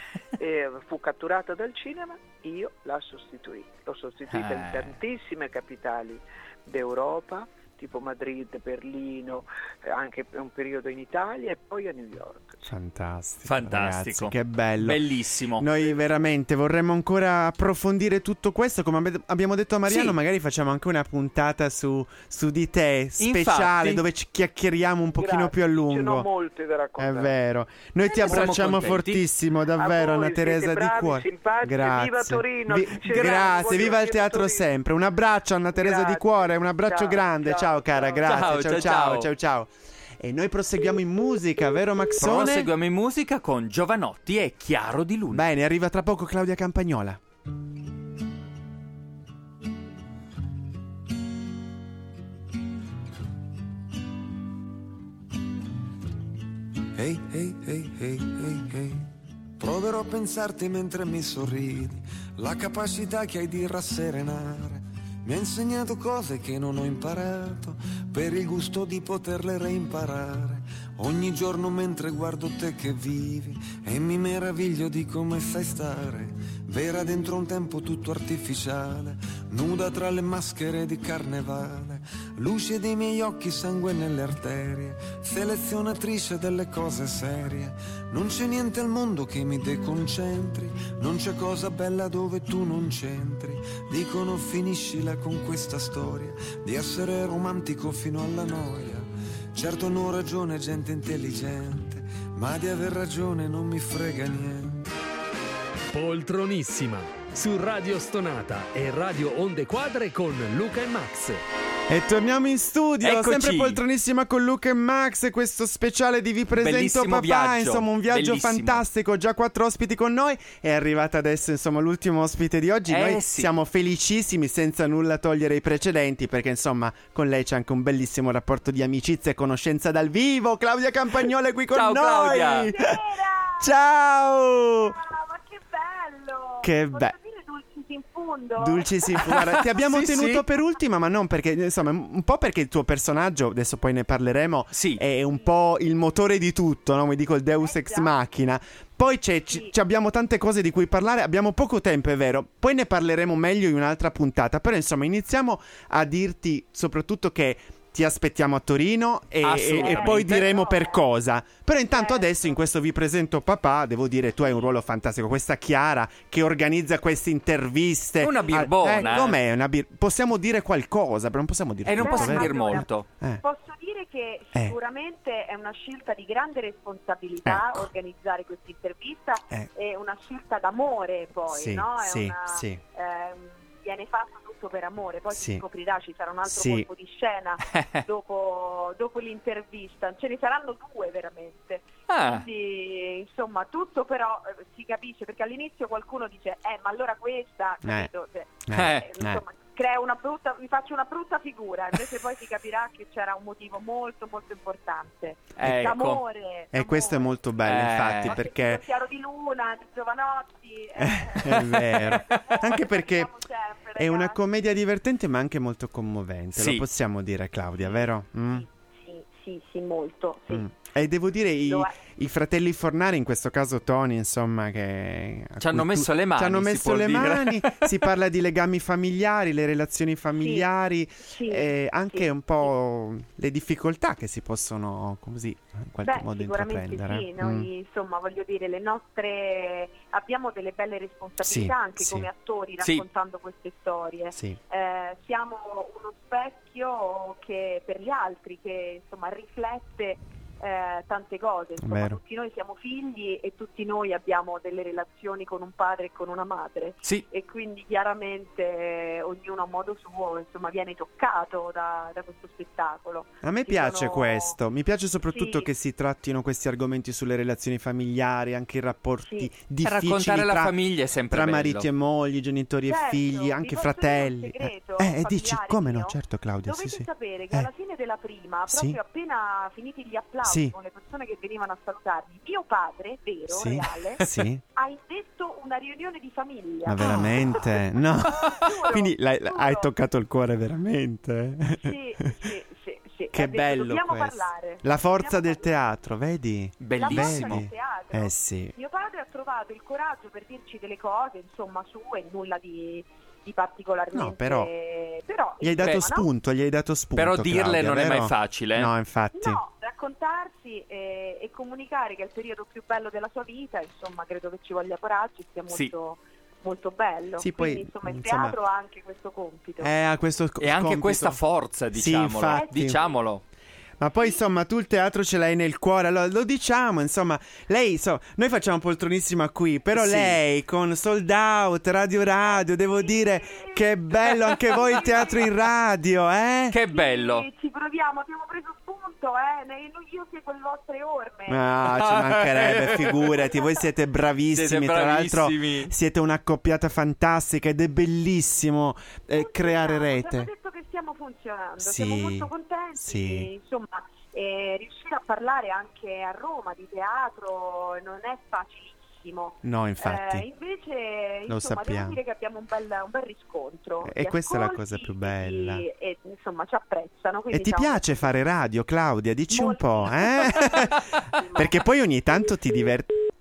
S8: e fu catturata dal cinema, io la sostituì. L'ho sostituita in
S3: Eh.
S8: tantissime capitali d'Europa, tipo Madrid, Berlino, eh, anche per un periodo in Italia e poi a New York.
S2: Fantastico,
S3: Fantastico.
S2: ragazzi, che bello.
S3: Bellissimo.
S2: Noi veramente vorremmo ancora approfondire tutto questo. Come abbe- abbiamo detto a Mariano,
S3: Sì.
S2: magari facciamo anche una puntata su, su di te, speciale,
S3: Infatti.
S2: dove ci chiacchieriamo un pochino
S8: Grazie,
S2: più a
S8: ce n'ho
S2: lungo.
S8: molte da
S2: È
S8: raccontare.
S2: vero. Noi ti
S3: siamo
S2: abbracciamo
S3: contenti.
S2: fortissimo, davvero,
S8: A voi,
S2: Anna Teresa,
S8: siete
S2: di
S8: bravi,
S2: cuore.
S8: simpatici,
S2: Grazie.
S8: viva Torino,
S2: Vi-
S8: Cicerani,
S2: grazie,
S8: voglio
S2: viva il
S8: dire
S2: teatro
S8: Torino.
S2: sempre. Un abbraccio, Anna Teresa, di
S8: Grazie.
S2: cuore. Un abbraccio
S8: Ciao,
S2: grande. Ciao,
S8: ciao,
S2: cara,
S8: ciao.
S2: grazie.
S3: Ciao,
S2: Ciao,
S3: ciao,
S2: ciao,
S3: ciao.
S2: ciao, ciao. E noi proseguiamo in musica, vero Maxone?
S3: Proseguiamo in musica con Giovanotti e Chiaro di Luna.
S2: Bene, arriva tra poco Claudia Campagnola.
S7: Ehi, ehi, ehi, ehi, ehi, ehi. Proverò a pensarti mentre mi sorridi. La capacità che hai di rasserenare mi ha insegnato cose che non ho imparato, per il gusto di poterle reimparare. Ogni giorno mentre guardo te che vivi e mi meraviglio di come sai stare, vera dentro un tempo tutto artificiale, nuda tra le maschere di carnevale. luce dei miei occhi, sangue nelle arterie, selezionatrice delle cose serie. Non c'è niente al mondo che mi deconcentri, non c'è cosa bella dove tu non c'entri. Dicono finiscila con questa storia di essere romantico fino alla noia. Certo hanno ragione gente intelligente, ma di aver ragione non mi frega niente.
S1: Poltronissima su Radio Stonata e Radio Onde Quadre con Luca e Max.
S2: E torniamo in studio,
S3: Eccoci.
S2: sempre poltronissima con Luca e Max, questo speciale di Vi presento
S3: Bellissimo
S2: papà,
S3: viaggio,
S2: insomma un viaggio
S3: bellissimo.
S2: fantastico, già quattro ospiti con noi, è arrivata adesso insomma l'ultimo ospite di oggi,
S3: Eh,
S2: noi
S3: sì.
S2: siamo felicissimi senza nulla togliere i precedenti perché insomma con lei c'è anche un bellissimo rapporto di amicizia e conoscenza dal vivo, Claudia Campagnolo è qui con
S3: Ciao,
S2: noi!
S3: Claudia.
S2: Ciao!
S9: Ma che bello!
S2: Che
S9: Posso
S2: be-
S9: dire dulcis in fundo?
S2: Dulcis in fundo. Guarda, ti abbiamo
S3: Sì,
S2: tenuto
S3: sì.
S2: per ultima, ma non perché, insomma, un po' perché il tuo personaggio, adesso poi ne parleremo,
S3: Sì.
S2: è un po' il motore di tutto, no? Come dico, il Deus
S9: Eh,
S2: ex
S9: già.
S2: machina. Poi c'è, ci,
S9: Sì.
S2: ci abbiamo tante cose di cui parlare, abbiamo poco tempo, è vero. Poi ne parleremo meglio in un'altra puntata. Però, insomma, iniziamo a dirti soprattutto che ti aspettiamo a Torino e, e-
S3: Assolutamente.
S2: e poi diremo per
S9: Certo.
S2: cosa. Però intanto
S9: Certo.
S2: adesso in questo Vi presento papà, devo dire tu hai un ruolo fantastico. Questa Chiara che organizza queste interviste.
S3: Una birbona,
S2: Eh,
S3: eh.
S2: com'è una bir- possiamo dire qualcosa, però non possiamo dire
S3: E non
S2: tutto,
S3: possiamo
S2: vero?
S3: dire molto.
S2: Eh.
S9: Posso dire che
S2: Eh.
S9: sicuramente è una scelta di grande responsabilità
S2: Ecco.
S9: organizzare questa intervista,
S2: Eh.
S9: è una scelta d'amore poi,
S2: Sì,
S9: no? È
S2: sì,
S9: una,
S2: sì.
S9: ehm, viene fatto tutto per amore, poi
S2: Sì.
S9: si scoprirà, ci sarà un altro
S2: Sì.
S9: colpo di scena dopo, dopo l'intervista, ce ne saranno due veramente.
S3: Ah.
S9: Quindi insomma tutto però eh, si capisce perché all'inizio qualcuno dice eh ma allora questa capito? Cioè,
S3: Eh,
S9: eh, insomma crea una brutta, mi faccio una brutta figura, invece poi si capirà che c'era un motivo molto molto importante,
S3: Ecco.
S9: l'amore,
S2: E questo è
S9: l'amore.
S2: molto bello,
S3: Eh.
S2: infatti,
S9: Qualche
S2: perché
S9: chiaro di luna, di giovanotti, eh,
S2: è vero. Anche perché
S9: parliamo sempre,
S2: è una
S9: ragazzi.
S2: commedia divertente ma anche molto commovente,
S3: Sì.
S2: lo possiamo dire, Claudia, vero? Mm?
S9: Sì, sì, sì, molto, sì.
S2: Mm. E devo dire i,
S9: Lo è.
S2: i fratelli Fornari, in questo caso Tony, insomma, che a
S3: Ci hanno
S2: cui tu-
S3: messo le mani,
S2: ci hanno
S3: si
S2: messo
S3: può
S2: le
S3: dire.
S2: mani, si parla di legami familiari, le relazioni familiari,
S9: Sì,
S2: e anche
S9: sì,
S2: un po' le difficoltà che si possono così in qualche
S9: Beh,
S2: modo
S9: sicuramente
S2: intraprendere.
S9: sì,
S2: Mm.
S9: noi insomma voglio dire le nostre abbiamo delle belle responsabilità
S2: Sì,
S9: anche
S2: sì.
S9: come attori
S3: Sì.
S9: raccontando queste storie.
S2: Sì.
S9: Eh, siamo uno specchio che per gli altri che insomma riflette eh, tante cose, insomma,
S2: Vero.
S9: tutti noi siamo figli e tutti noi abbiamo delle relazioni con un padre e con una madre
S3: Sì.
S9: e quindi chiaramente eh, ognuno a modo suo insomma viene toccato da, da questo spettacolo.
S2: A me
S9: Ci
S2: piace
S9: sono-
S2: questo, mi piace soprattutto
S9: Sì.
S2: che si trattino questi argomenti sulle relazioni familiari, anche i rapporti
S9: Sì.
S2: difficili
S3: Raccontare la
S2: tra,
S3: famiglia è sempre
S2: tra
S3: bello.
S2: mariti e mogli, genitori
S9: Certo,
S2: e figli,
S9: vi
S2: anche
S9: posso
S2: fratelli.
S9: dire un segreto
S2: Eh, eh, dici,
S9: familiare
S2: come no?
S9: mio?
S2: Certo, Claudia,
S9: Dovete
S2: sì, sì.
S9: sapere che
S2: Eh.
S9: alla fine della prima,
S2: Sì.
S9: proprio appena finiti gli applausi
S2: Sì.
S9: con le persone che venivano a salutarmi, mio padre, vero,
S2: Sì.
S9: reale,
S2: Sì.
S9: ha indetto una riunione di famiglia.
S2: Ma veramente? No.
S9: Giuro,
S2: Quindi l'hai-
S9: giuro.
S2: hai toccato il cuore veramente?
S9: Sì, sì, sì, sì.
S2: Che
S9: Ha detto,
S2: bello
S9: dobbiamo
S2: questo.
S9: parlare.
S2: La forza
S9: Dobbiamo
S2: del
S9: parlare.
S2: teatro, vedi?
S9: La forza
S3: Bellissimo.
S9: del teatro.
S2: Eh sì.
S9: Mio padre ha trovato il coraggio per dirci delle cose, insomma, sue, nulla di, di particolarmente...
S2: No, però-
S9: però
S2: Gli hai dato
S9: insomma, no?
S2: spunto, gli hai dato spunto.
S3: Però dirle
S2: Claudia,
S3: non è
S2: vero?
S3: mai facile, eh?
S2: No, infatti.
S9: No, raccontarsi e, e comunicare che è il periodo più bello della sua vita, insomma, credo che ci voglia coraggio e sia
S3: Sì.
S9: molto, molto bello.
S2: Sì,
S9: Quindi,
S2: poi,
S9: insomma, il
S2: insomma,
S9: teatro ha anche questo compito.
S2: Eh, ha questo
S3: E anche
S2: compito.
S3: questa forza,
S2: Sì,
S3: diciamolo.
S2: infatti.
S3: Diciamolo.
S2: Ma poi insomma tu il teatro ce l'hai nel cuore, allora lo diciamo, insomma, lei, so, noi facciamo poltronissima qui, però
S3: Sì.
S2: lei con Sold Out, Radio Radio, devo dire che è bello anche voi il teatro in radio, eh?
S3: Che bello.
S9: Sì, ci proviamo, abbiamo preso spunto, eh? ne- io seguo le vostre orme.
S2: Ah, ci mancherebbe, figurati, voi siete bravissimi,
S3: Siete
S2: tra l'altro
S3: bravissimi.
S2: siete un'accoppiata fantastica ed è bellissimo eh, creare
S9: Funzioniamo,
S2: rete.
S9: ci hanno detto che stiamo funzionando,
S2: Sì,
S9: siamo molto contenti,
S2: sì.
S9: insomma, eh, riuscire a parlare anche a Roma di teatro non è facilissimo.
S2: No, infatti.
S9: Eh, invece,
S2: Lo
S9: insomma,
S2: sappiamo.
S9: devo dire che abbiamo un bel, un bel riscontro.
S2: E
S9: di
S2: questa è la
S9: ascolti,
S2: cosa più bella.
S9: di- E, insomma, ci apprezzano.
S2: E
S9: quindi
S2: ti
S9: siamo-
S2: piace fare radio, Claudia? Dici un po', eh?
S9: Moltissimo.
S2: Perché poi ogni tanto ti diverti.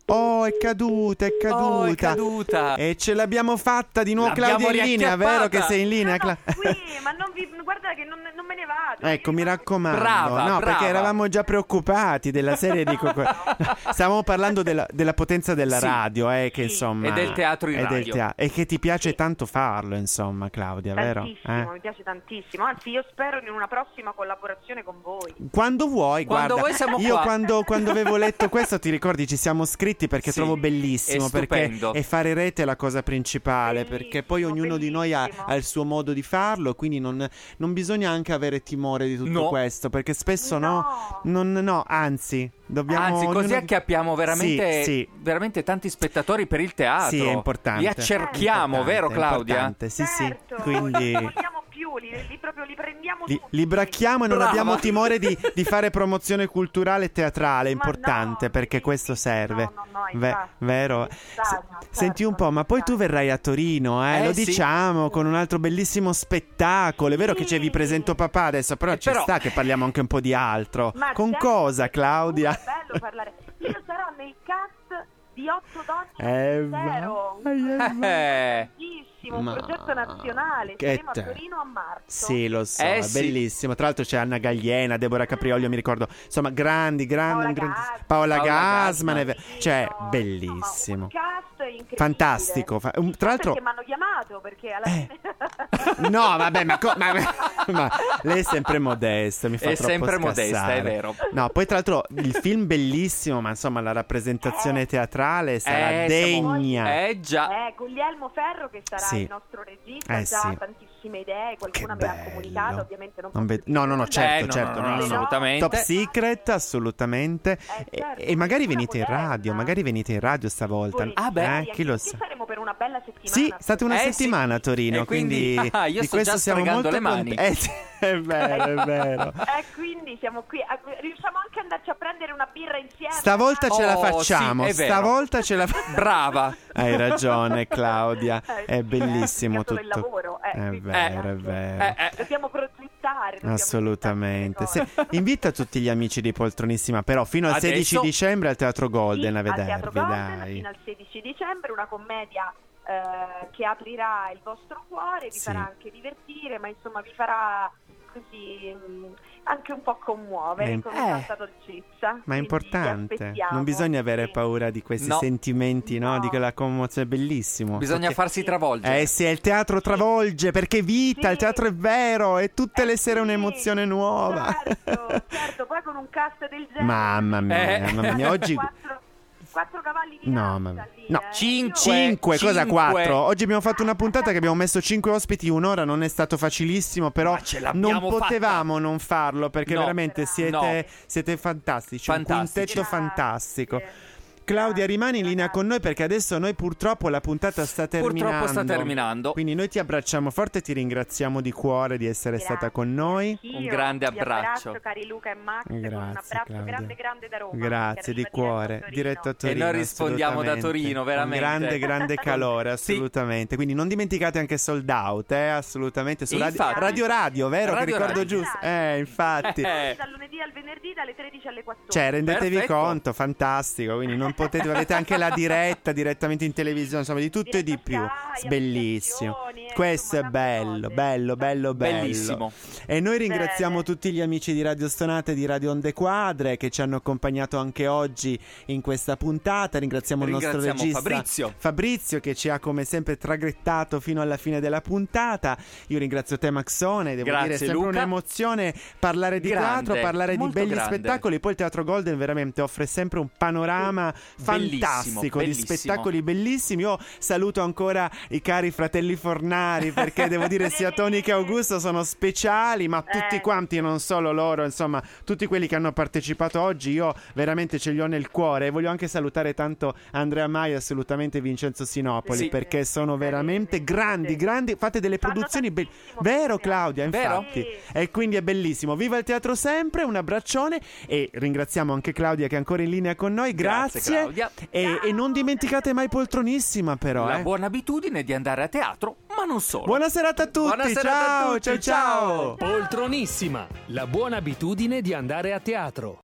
S2: Oh, è caduta, è caduta.
S3: Oh, è caduta.
S2: E ce l'abbiamo fatta di nuovo.
S3: L'abbiamo
S2: Claudia è in linea,
S3: riacchiappata.
S2: vero che sei in linea?
S9: Sono
S2: Cla-
S9: qui, ma non vi, guarda che non, non me ne vado.
S2: Ecco, mi raccomando.
S3: Brava,
S2: no,
S3: brava.
S2: perché eravamo già preoccupati della serie di Coco. Stavamo parlando della, della potenza della
S3: Sì.
S2: radio, eh, che
S9: Sì.
S2: insomma.
S3: E del teatro in
S2: e del
S3: radio.
S2: tea- e che ti piace tanto farlo, insomma, Claudia, vero?
S9: Tantissimo,
S2: Eh?
S9: mi piace tantissimo. Anzi, io spero in una prossima collaborazione con voi.
S2: Quando vuoi,
S3: Quando
S2: guarda,
S3: vuoi siamo
S2: io
S3: qua.
S2: quando, quando avevo letto questo, ti ricordi, ci siamo scritti perché
S3: Sì,
S2: trovo bellissimo,
S3: è
S2: perché
S3: stupendo.
S2: e fare rete è la cosa principale,
S9: Bellissimo,
S2: perché poi ognuno di noi ha,
S9: bellissimo.
S2: ha il suo modo di farlo, quindi non, non bisogna anche avere timore di tutto
S3: No.
S2: questo, perché spesso no,
S9: No.
S2: non, no, anzi, dobbiamo
S3: Anzi, così
S2: ognuno-
S3: acchiappiamo veramente,
S2: Sì, sì.
S3: veramente tanti spettatori per il teatro.
S2: Sì, è importante.
S3: Li accerchiamo,
S2: È
S3: vero
S2: importante, è
S3: Claudia?
S2: importante, Sì,
S9: Certo,
S2: sì. Quindi
S9: non vogliamo più, li, li proprio li prendiamo
S2: li,
S9: tutti.
S2: li bracchiamo e non
S3: Brava.
S2: abbiamo timore di, di fare promozione culturale e teatrale, è
S9: Ma
S2: importante
S9: no,
S2: perché
S9: sì,
S2: questo
S9: sì,
S2: serve.
S9: no, no, no,
S2: Ve-
S9: infatti,
S2: vero?
S9: necessario,
S2: Se- Senti un po', ma poi tu
S9: necessario.
S2: verrai a Torino, eh?
S3: Eh,
S2: Lo
S3: sì.
S2: diciamo, con un altro bellissimo spettacolo. È vero che c'è Vi presento papà adesso, però
S3: Eh,
S2: ci
S3: però-
S2: sta che parliamo anche un po' di altro.
S9: Ma
S2: Con
S9: certo,
S2: cosa,
S9: perché
S2: Claudia?
S9: È bello parlare. Io sarò nel cast di Otto donne
S2: Eh,
S9: zero.
S2: vai, eh, vai.
S3: Eh,
S9: Bellissimo, un
S2: Ma-
S9: progetto nazionale.
S2: che
S9: Saremo a
S2: te-
S9: Torino a marzo.
S2: Sì, lo so,
S3: Eh,
S2: è
S3: sì.
S2: bellissimo. Tra l'altro c'è Anna Gagliena, Deborah Capriolio, mi ricordo. Insomma, grandi, grandi,
S9: Paola
S2: grandi-
S9: Gassman.
S2: Paola
S3: Paola
S2: Gassman, è ve-
S9: Sì,
S2: cioè,
S9: no,
S2: bellissimo.
S9: insomma, un cast incredibile.
S2: Fantastico. Fa- um, tra l'altro,
S9: Perché mi hanno chiamato, perché alla
S2: Eh.
S9: fine...
S2: no, vabbè, ma, co- ma- ma lei è sempre modesta, mi fa
S3: È
S2: troppo
S3: sempre
S2: scassare.
S3: modesta, è vero.
S2: No, poi tra l'altro il film bellissimo, ma insomma la rappresentazione teatrale sarà
S3: Eh, siamo-
S2: degna.
S3: Eh già.
S9: Eh, Guglielmo Ferro che sarà
S2: Sì.
S9: il nostro regista,
S2: Eh,
S9: ha già
S2: sì.
S9: tantissime idee, qualcuna
S2: Che
S9: me l'ha comunicata,
S2: bello.
S9: ovviamente non
S2: Non
S9: posso
S2: ved- no, no, no,
S9: dire
S2: certo,
S3: Eh, no,
S2: certo,
S3: no, no,
S2: no, no.
S3: assolutamente.
S2: Top secret, assolutamente.
S9: Eh,
S2: E-
S9: certo,
S2: e, magari
S9: una
S2: venite in radio,
S9: moderna.
S2: magari venite in radio stavolta.
S3: Ah, beh.
S2: Eh,
S9: Volentieri,
S2: chi lo
S9: anche
S2: sa.
S9: perché saremo per una bella settimana.
S2: Sì, state una
S3: Eh,
S2: settimana
S3: sì.
S2: a Torino,
S3: E quindi-
S2: quindi,
S3: ah, io
S2: di
S3: sto
S2: questo
S3: già
S2: siamo
S3: sfregando
S2: molto
S3: le mani.
S2: contenti. Eh, sì, è vero, è vero.
S9: Eh, quindi siamo qui. Ah, riusciamo anche ad andarci a prendere una birra insieme.
S2: Stavolta ce la
S3: Oh,
S2: facciamo,
S3: sì, è vero.
S2: stavolta ce la facciamo.
S3: Brava.
S2: Hai ragione, Claudia.
S9: Eh,
S2: È
S9: sì,
S2: bellissimo
S9: è solo
S2: tutto.
S9: il lavoro, eh,
S2: È
S9: quindi,
S2: vero, è
S9: esatto.
S2: vero.
S3: Eh, eh.
S9: Dobbiamo progettare. dobbiamo
S2: Assolutamente.
S9: inventare
S2: Se-
S9: queste cose.
S2: invita tutti gli amici di Poltronissima, però fino al
S3: Adesso-
S2: sedici dicembre al Teatro Golden
S9: Sì,
S2: a
S9: al Teatro
S2: vedervi,
S9: Golden
S2: dai.
S9: fino al sedici dicembre, una commedia eh, che aprirà il vostro cuore, vi
S2: Sì.
S9: farà anche divertire, ma insomma vi farà così mh, anche un po' commuovere
S2: Eh,
S9: come
S3: eh.
S9: tanta dolcezza.
S2: Ma è
S9: Quindi vi
S2: importante,
S9: aspettiamo,
S2: non bisogna avere
S9: sì.
S2: paura di questi
S3: No.
S2: sentimenti, no?
S9: No.
S2: Di quella commozione, è bellissimo.
S3: Bisogna
S2: Perché-
S3: farsi travolgere.
S2: Eh sì, il teatro travolge, perché è vita,
S9: Sì.
S2: il teatro è vero, e tutte
S9: Eh
S2: le sere
S9: sì,
S2: un'emozione nuova.
S9: Certo, certo, poi con un cast del genere.
S2: Mamma mia,
S3: Eh.
S2: mamma mia, oggi...
S9: Quattro, quattro cavalli di
S2: No,
S9: danza
S2: ma-
S9: lì,
S2: no,
S9: eh.
S3: cinque.
S2: Cinque, cosa
S3: Cinque.
S2: quattro? Oggi abbiamo fatto una puntata che abbiamo messo cinque ospiti, un'ora, non è stato facilissimo, però
S3: Ma ce l'abbiamo
S2: non potevamo non farlo perché
S3: No.
S2: veramente siete,
S3: No.
S2: siete fantastici,
S3: Fantastici.
S2: un quintetto
S9: Grazie.
S2: fantastico. Claudia, rimani in linea con noi perché adesso noi purtroppo la puntata sta terminando.
S3: Purtroppo sta terminando.
S2: Quindi noi ti abbracciamo forte e ti ringraziamo di cuore di essere
S9: Grazie.
S2: stata con noi.
S9: Io
S3: Un grande
S9: vi
S3: abbraccio.
S9: abbraccio, cari Luca e Max, con un
S2: Grazie,
S9: abbraccio
S2: Claudia.
S9: grande grande da Roma.
S2: Grazie
S9: che
S2: di
S9: arriva
S2: cuore,
S9: diretto a
S2: diretto a
S9: Torino.
S2: Torino.
S3: E noi rispondiamo da
S2: assolutamente.
S3: Torino, veramente.
S2: Un grande, grande calore,
S3: Sì.
S2: assolutamente. Quindi non dimenticate anche Sold Out, eh, assolutamente. Su radio,
S3: Infatti.
S2: radio Radio, vero?
S3: Radio
S2: che ricordo
S3: Radio.
S2: giusto. Eh, infatti.
S3: Eh.
S9: Dal lunedì al venerdì dalle tredici alle quattordici.
S2: Cioè, rendetevi
S3: Perfetto.
S2: conto, fantastico. Quindi non potete, avete anche la diretta direttamente in televisione, insomma, di tutto e di
S9: Diretta
S2: più.
S9: Sky,
S2: Bellissimo.
S9: applicazioni, eh,
S2: Questo è
S9: insomma, tante
S2: bello,
S9: cose.
S2: bello, bello, bello.
S3: Bellissimo.
S2: E noi ringraziamo
S9: Bene.
S2: tutti gli amici di Radio Stonate e di Radio Onde Quadre che ci hanno accompagnato anche oggi in questa puntata. Ringraziamo il nostro
S3: Ringraziamo
S2: regista
S3: Fabrizio.
S2: Fabrizio che ci ha come sempre traghettato fino alla fine della puntata. Io ringrazio te Maxone, devo
S3: Grazie,
S2: dire è sempre
S3: Luca.
S2: un'emozione parlare di
S3: Grande,
S2: teatro, parlare di
S3: molto
S2: belli
S3: grande.
S2: spettacoli. Poi il Teatro Golden veramente offre sempre un panorama
S3: Bellissimo,
S2: fantastico di
S3: bellissimo.
S2: spettacoli bellissimi. Io saluto ancora i cari fratelli Fornari perché devo dire sia Tony che Augusto sono speciali, ma tutti
S9: Eh.
S2: quanti, non solo loro, insomma, tutti quelli che hanno partecipato oggi, io veramente ce li ho nel cuore. E voglio anche salutare tanto Andrea Mai e assolutamente Vincenzo Sinopoli
S9: Sì.
S2: perché sono veramente
S9: Sì.
S2: grandi, grandi, fate delle
S9: Fanno
S2: produzioni belle.
S9: tantissimo,
S2: Vero
S9: Claudia.
S2: Claudia,
S3: Vero?
S2: infatti.
S9: Sì.
S2: E quindi è bellissimo. Viva il teatro sempre, un abbraccione e ringraziamo anche Claudia che è ancora in linea con noi.
S3: Grazie,
S2: Grazie.
S3: Claudia.
S2: E, e non dimenticate mai Poltronissima però,
S3: La
S2: eh.
S3: buona abitudine di andare a teatro, ma non solo.
S2: Buona serata a tutti.
S3: Buona serata a
S2: ciao,
S3: tutti,
S2: ciao, ciao.
S3: ciao.
S1: Poltronissima, la buona abitudine di andare a teatro.